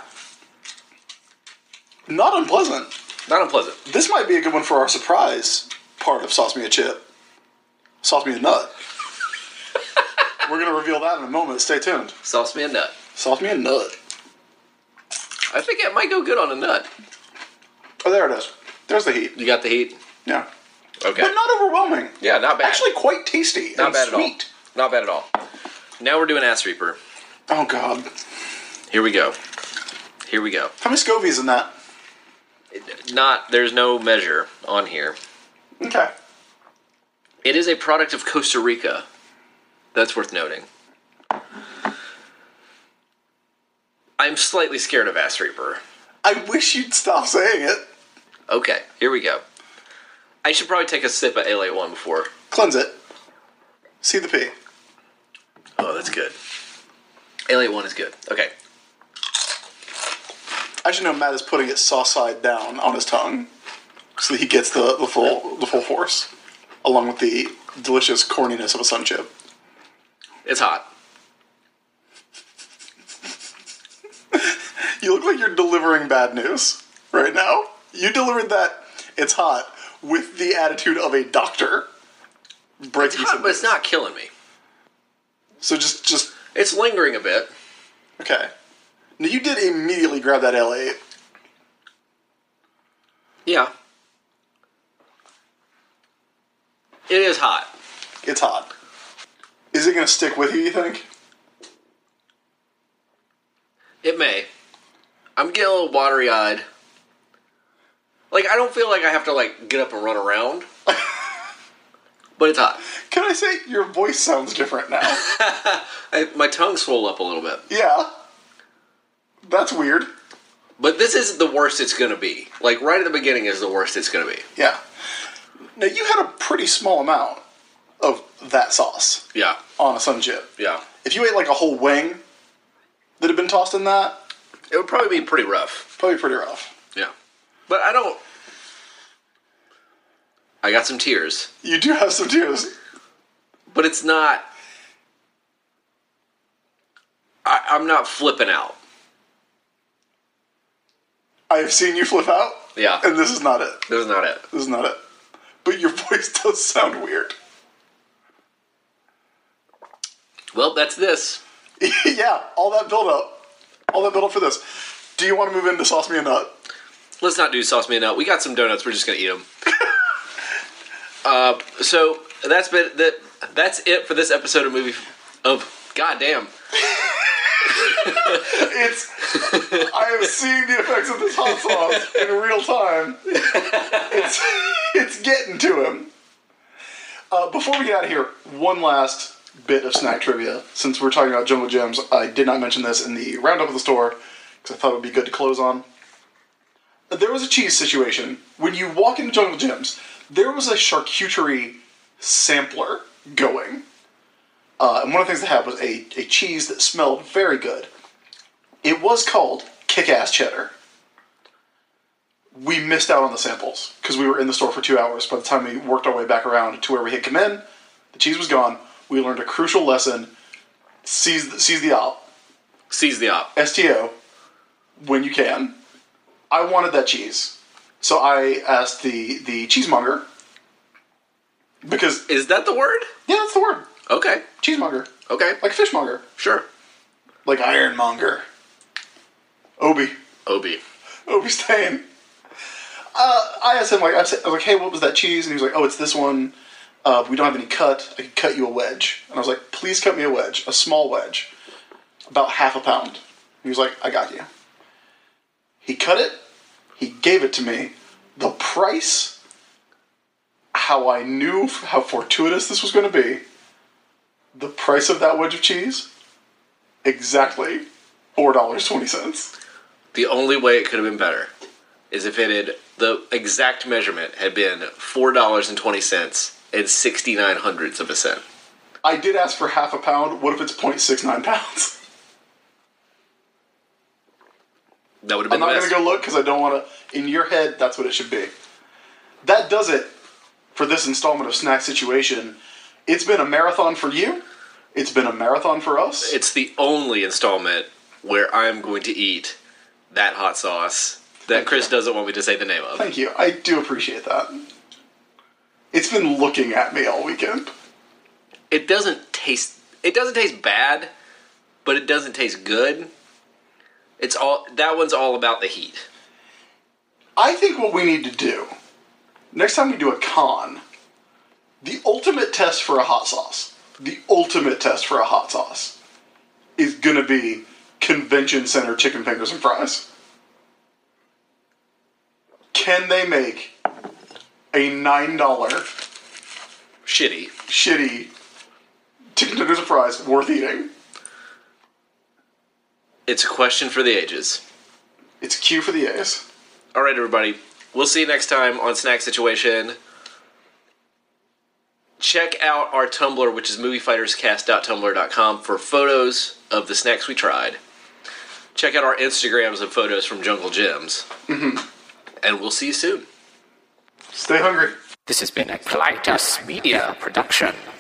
Not unpleasant. Not unpleasant. This might be a good one for our surprise part of Sauce Me a Chip. Sauce Me a Nut. We're going to reveal that in a moment. Stay tuned. Sauce me a nut. Sauce me a nut. I think it might go good on a nut. Oh, there it is. There's the heat. You got the heat? Yeah. Okay. But not overwhelming. Yeah, not bad. Actually quite tasty not and bad sweet. at all. Not bad at all. Now we're doing Ass Reaper. Oh, God. Here we go. Here we go. How many Scovies in that? Not, there's no measure on here. Okay. It is a product of Costa Rica. That's worth noting. I'm slightly scared of Ass Reaper. I wish you'd stop saying it. Okay, here we go. I should probably take a sip of Ale eight one before. Cleanse it. See the pee. Oh, that's good. Ale eight one is good. Okay. I should know Matt is putting it sauce side down on his tongue so that he gets the, the full the full force, along with the delicious corniness of a sun chip. It's hot. You look like you're delivering bad news right now. You delivered that it's hot with the attitude of a doctor. It's hot, but it's not killing me. So just just It's lingering a bit. okay. Now you did immediately grab that L eight. Yeah. It is hot. It's hot. Is it going to stick with you, you think? It may. I'm getting a little watery-eyed. Like, I don't feel like I have to, like, get up and run around. But it's hot. Can I say your voice sounds different now? I, my tongue swelled up a little bit. Yeah. That's weird. But this is the worst it's going to be. Like, right at the beginning is the worst it's going to be. Yeah. Now, you had a pretty small amount of that sauce Yeah. on a sun chip. Yeah. If you ate like a whole wing that had been tossed in that, It would probably be pretty rough. probably pretty rough. Yeah. But I don't... I got some tears. You do have some tears. But it's not... I, I'm not flipping out. I have seen you flip out, Yeah. and this is not it. This is not it. This is not it. But your voice does sound weird. Well, that's this. Yeah, all that build up. All that build up for this. Do you want to move into Sauce Me a Nut? Let's not do sauce me a nut. We got some donuts. We're just gonna eat them. uh, so that's been that. That's it for this episode of movie of Goddamn. It's. I am seeing the effects of this hot sauce in real time. It's. It's getting to him. Uh, before we get out of here, one last bit of snack trivia. Since we're talking about Jungle Gems, I did not mention this in the roundup of the store because I thought it would be good to close on. There was a cheese situation. When you walk into Jungle Gems, there was a charcuterie sampler going. Uh, and one of the things they had was a, a cheese that smelled very good. It was called Kick-Ass Cheddar. We missed out on the samples because we were in the store for two hours. By the time we worked our way back around to where we had come in, the cheese was gone. We learned a crucial lesson. Seize the, seize the op. Seize the op. S T O. When you can. I wanted that cheese. So I asked the, the cheesemonger. Because... Is that the word? Yeah, that's the word. Okay. Cheesemonger. Okay. Like fishmonger. Sure. Like ironmonger. Obi. Obi. Obi Stain. Uh, I asked him, like, I, said, I was like, hey, what was that cheese? And he was like, oh, it's this one. Uh, we don't have any cut. I could cut you a wedge. And I was like, please cut me a wedge. A small wedge. About half a pound. He was like, I got you. He cut it. He gave it to me. The price, how I knew how fortuitous this was going to be, the price of that wedge of cheese, exactly four dollars and twenty cents. The only way it could have been better is if it had, the exact measurement had been four dollars and twenty cents and sixty-nine hundredths of a cent. I did ask for half a pound. What if it's zero point six nine pounds? That would have I'm been not the going best. to go look because I don't want to. In your head, that's what it should be. That does it for this installment of Snack Situation. It's been a marathon for you. It's been a marathon for us. It's the only installment where I'm going to eat that hot sauce that Chris doesn't want me to say the name of. Thank you. I do appreciate that. It's been looking at me all weekend. It doesn't taste it doesn't taste bad, but it doesn't taste good. It's all that one's all about the heat. I think what we need to do next time we do a con, the ultimate test for a hot sauce, the ultimate test for a hot sauce is gonna be convention center chicken fingers and fries. Can they make a nine dollar Shitty. shitty chicken tenders and fries worth eating? It's a question for the ages. It's a cue for the A's. All right, everybody. We'll see you next time on Snack Situation. Check out our Tumblr, which is movie fighters cast dot tumblr dot com, for photos of the snacks we tried. Check out our Instagrams and photos from Jungle Gyms. Mm-hmm. And we'll see you soon. Stay hungry. This has been a Colitis Media production.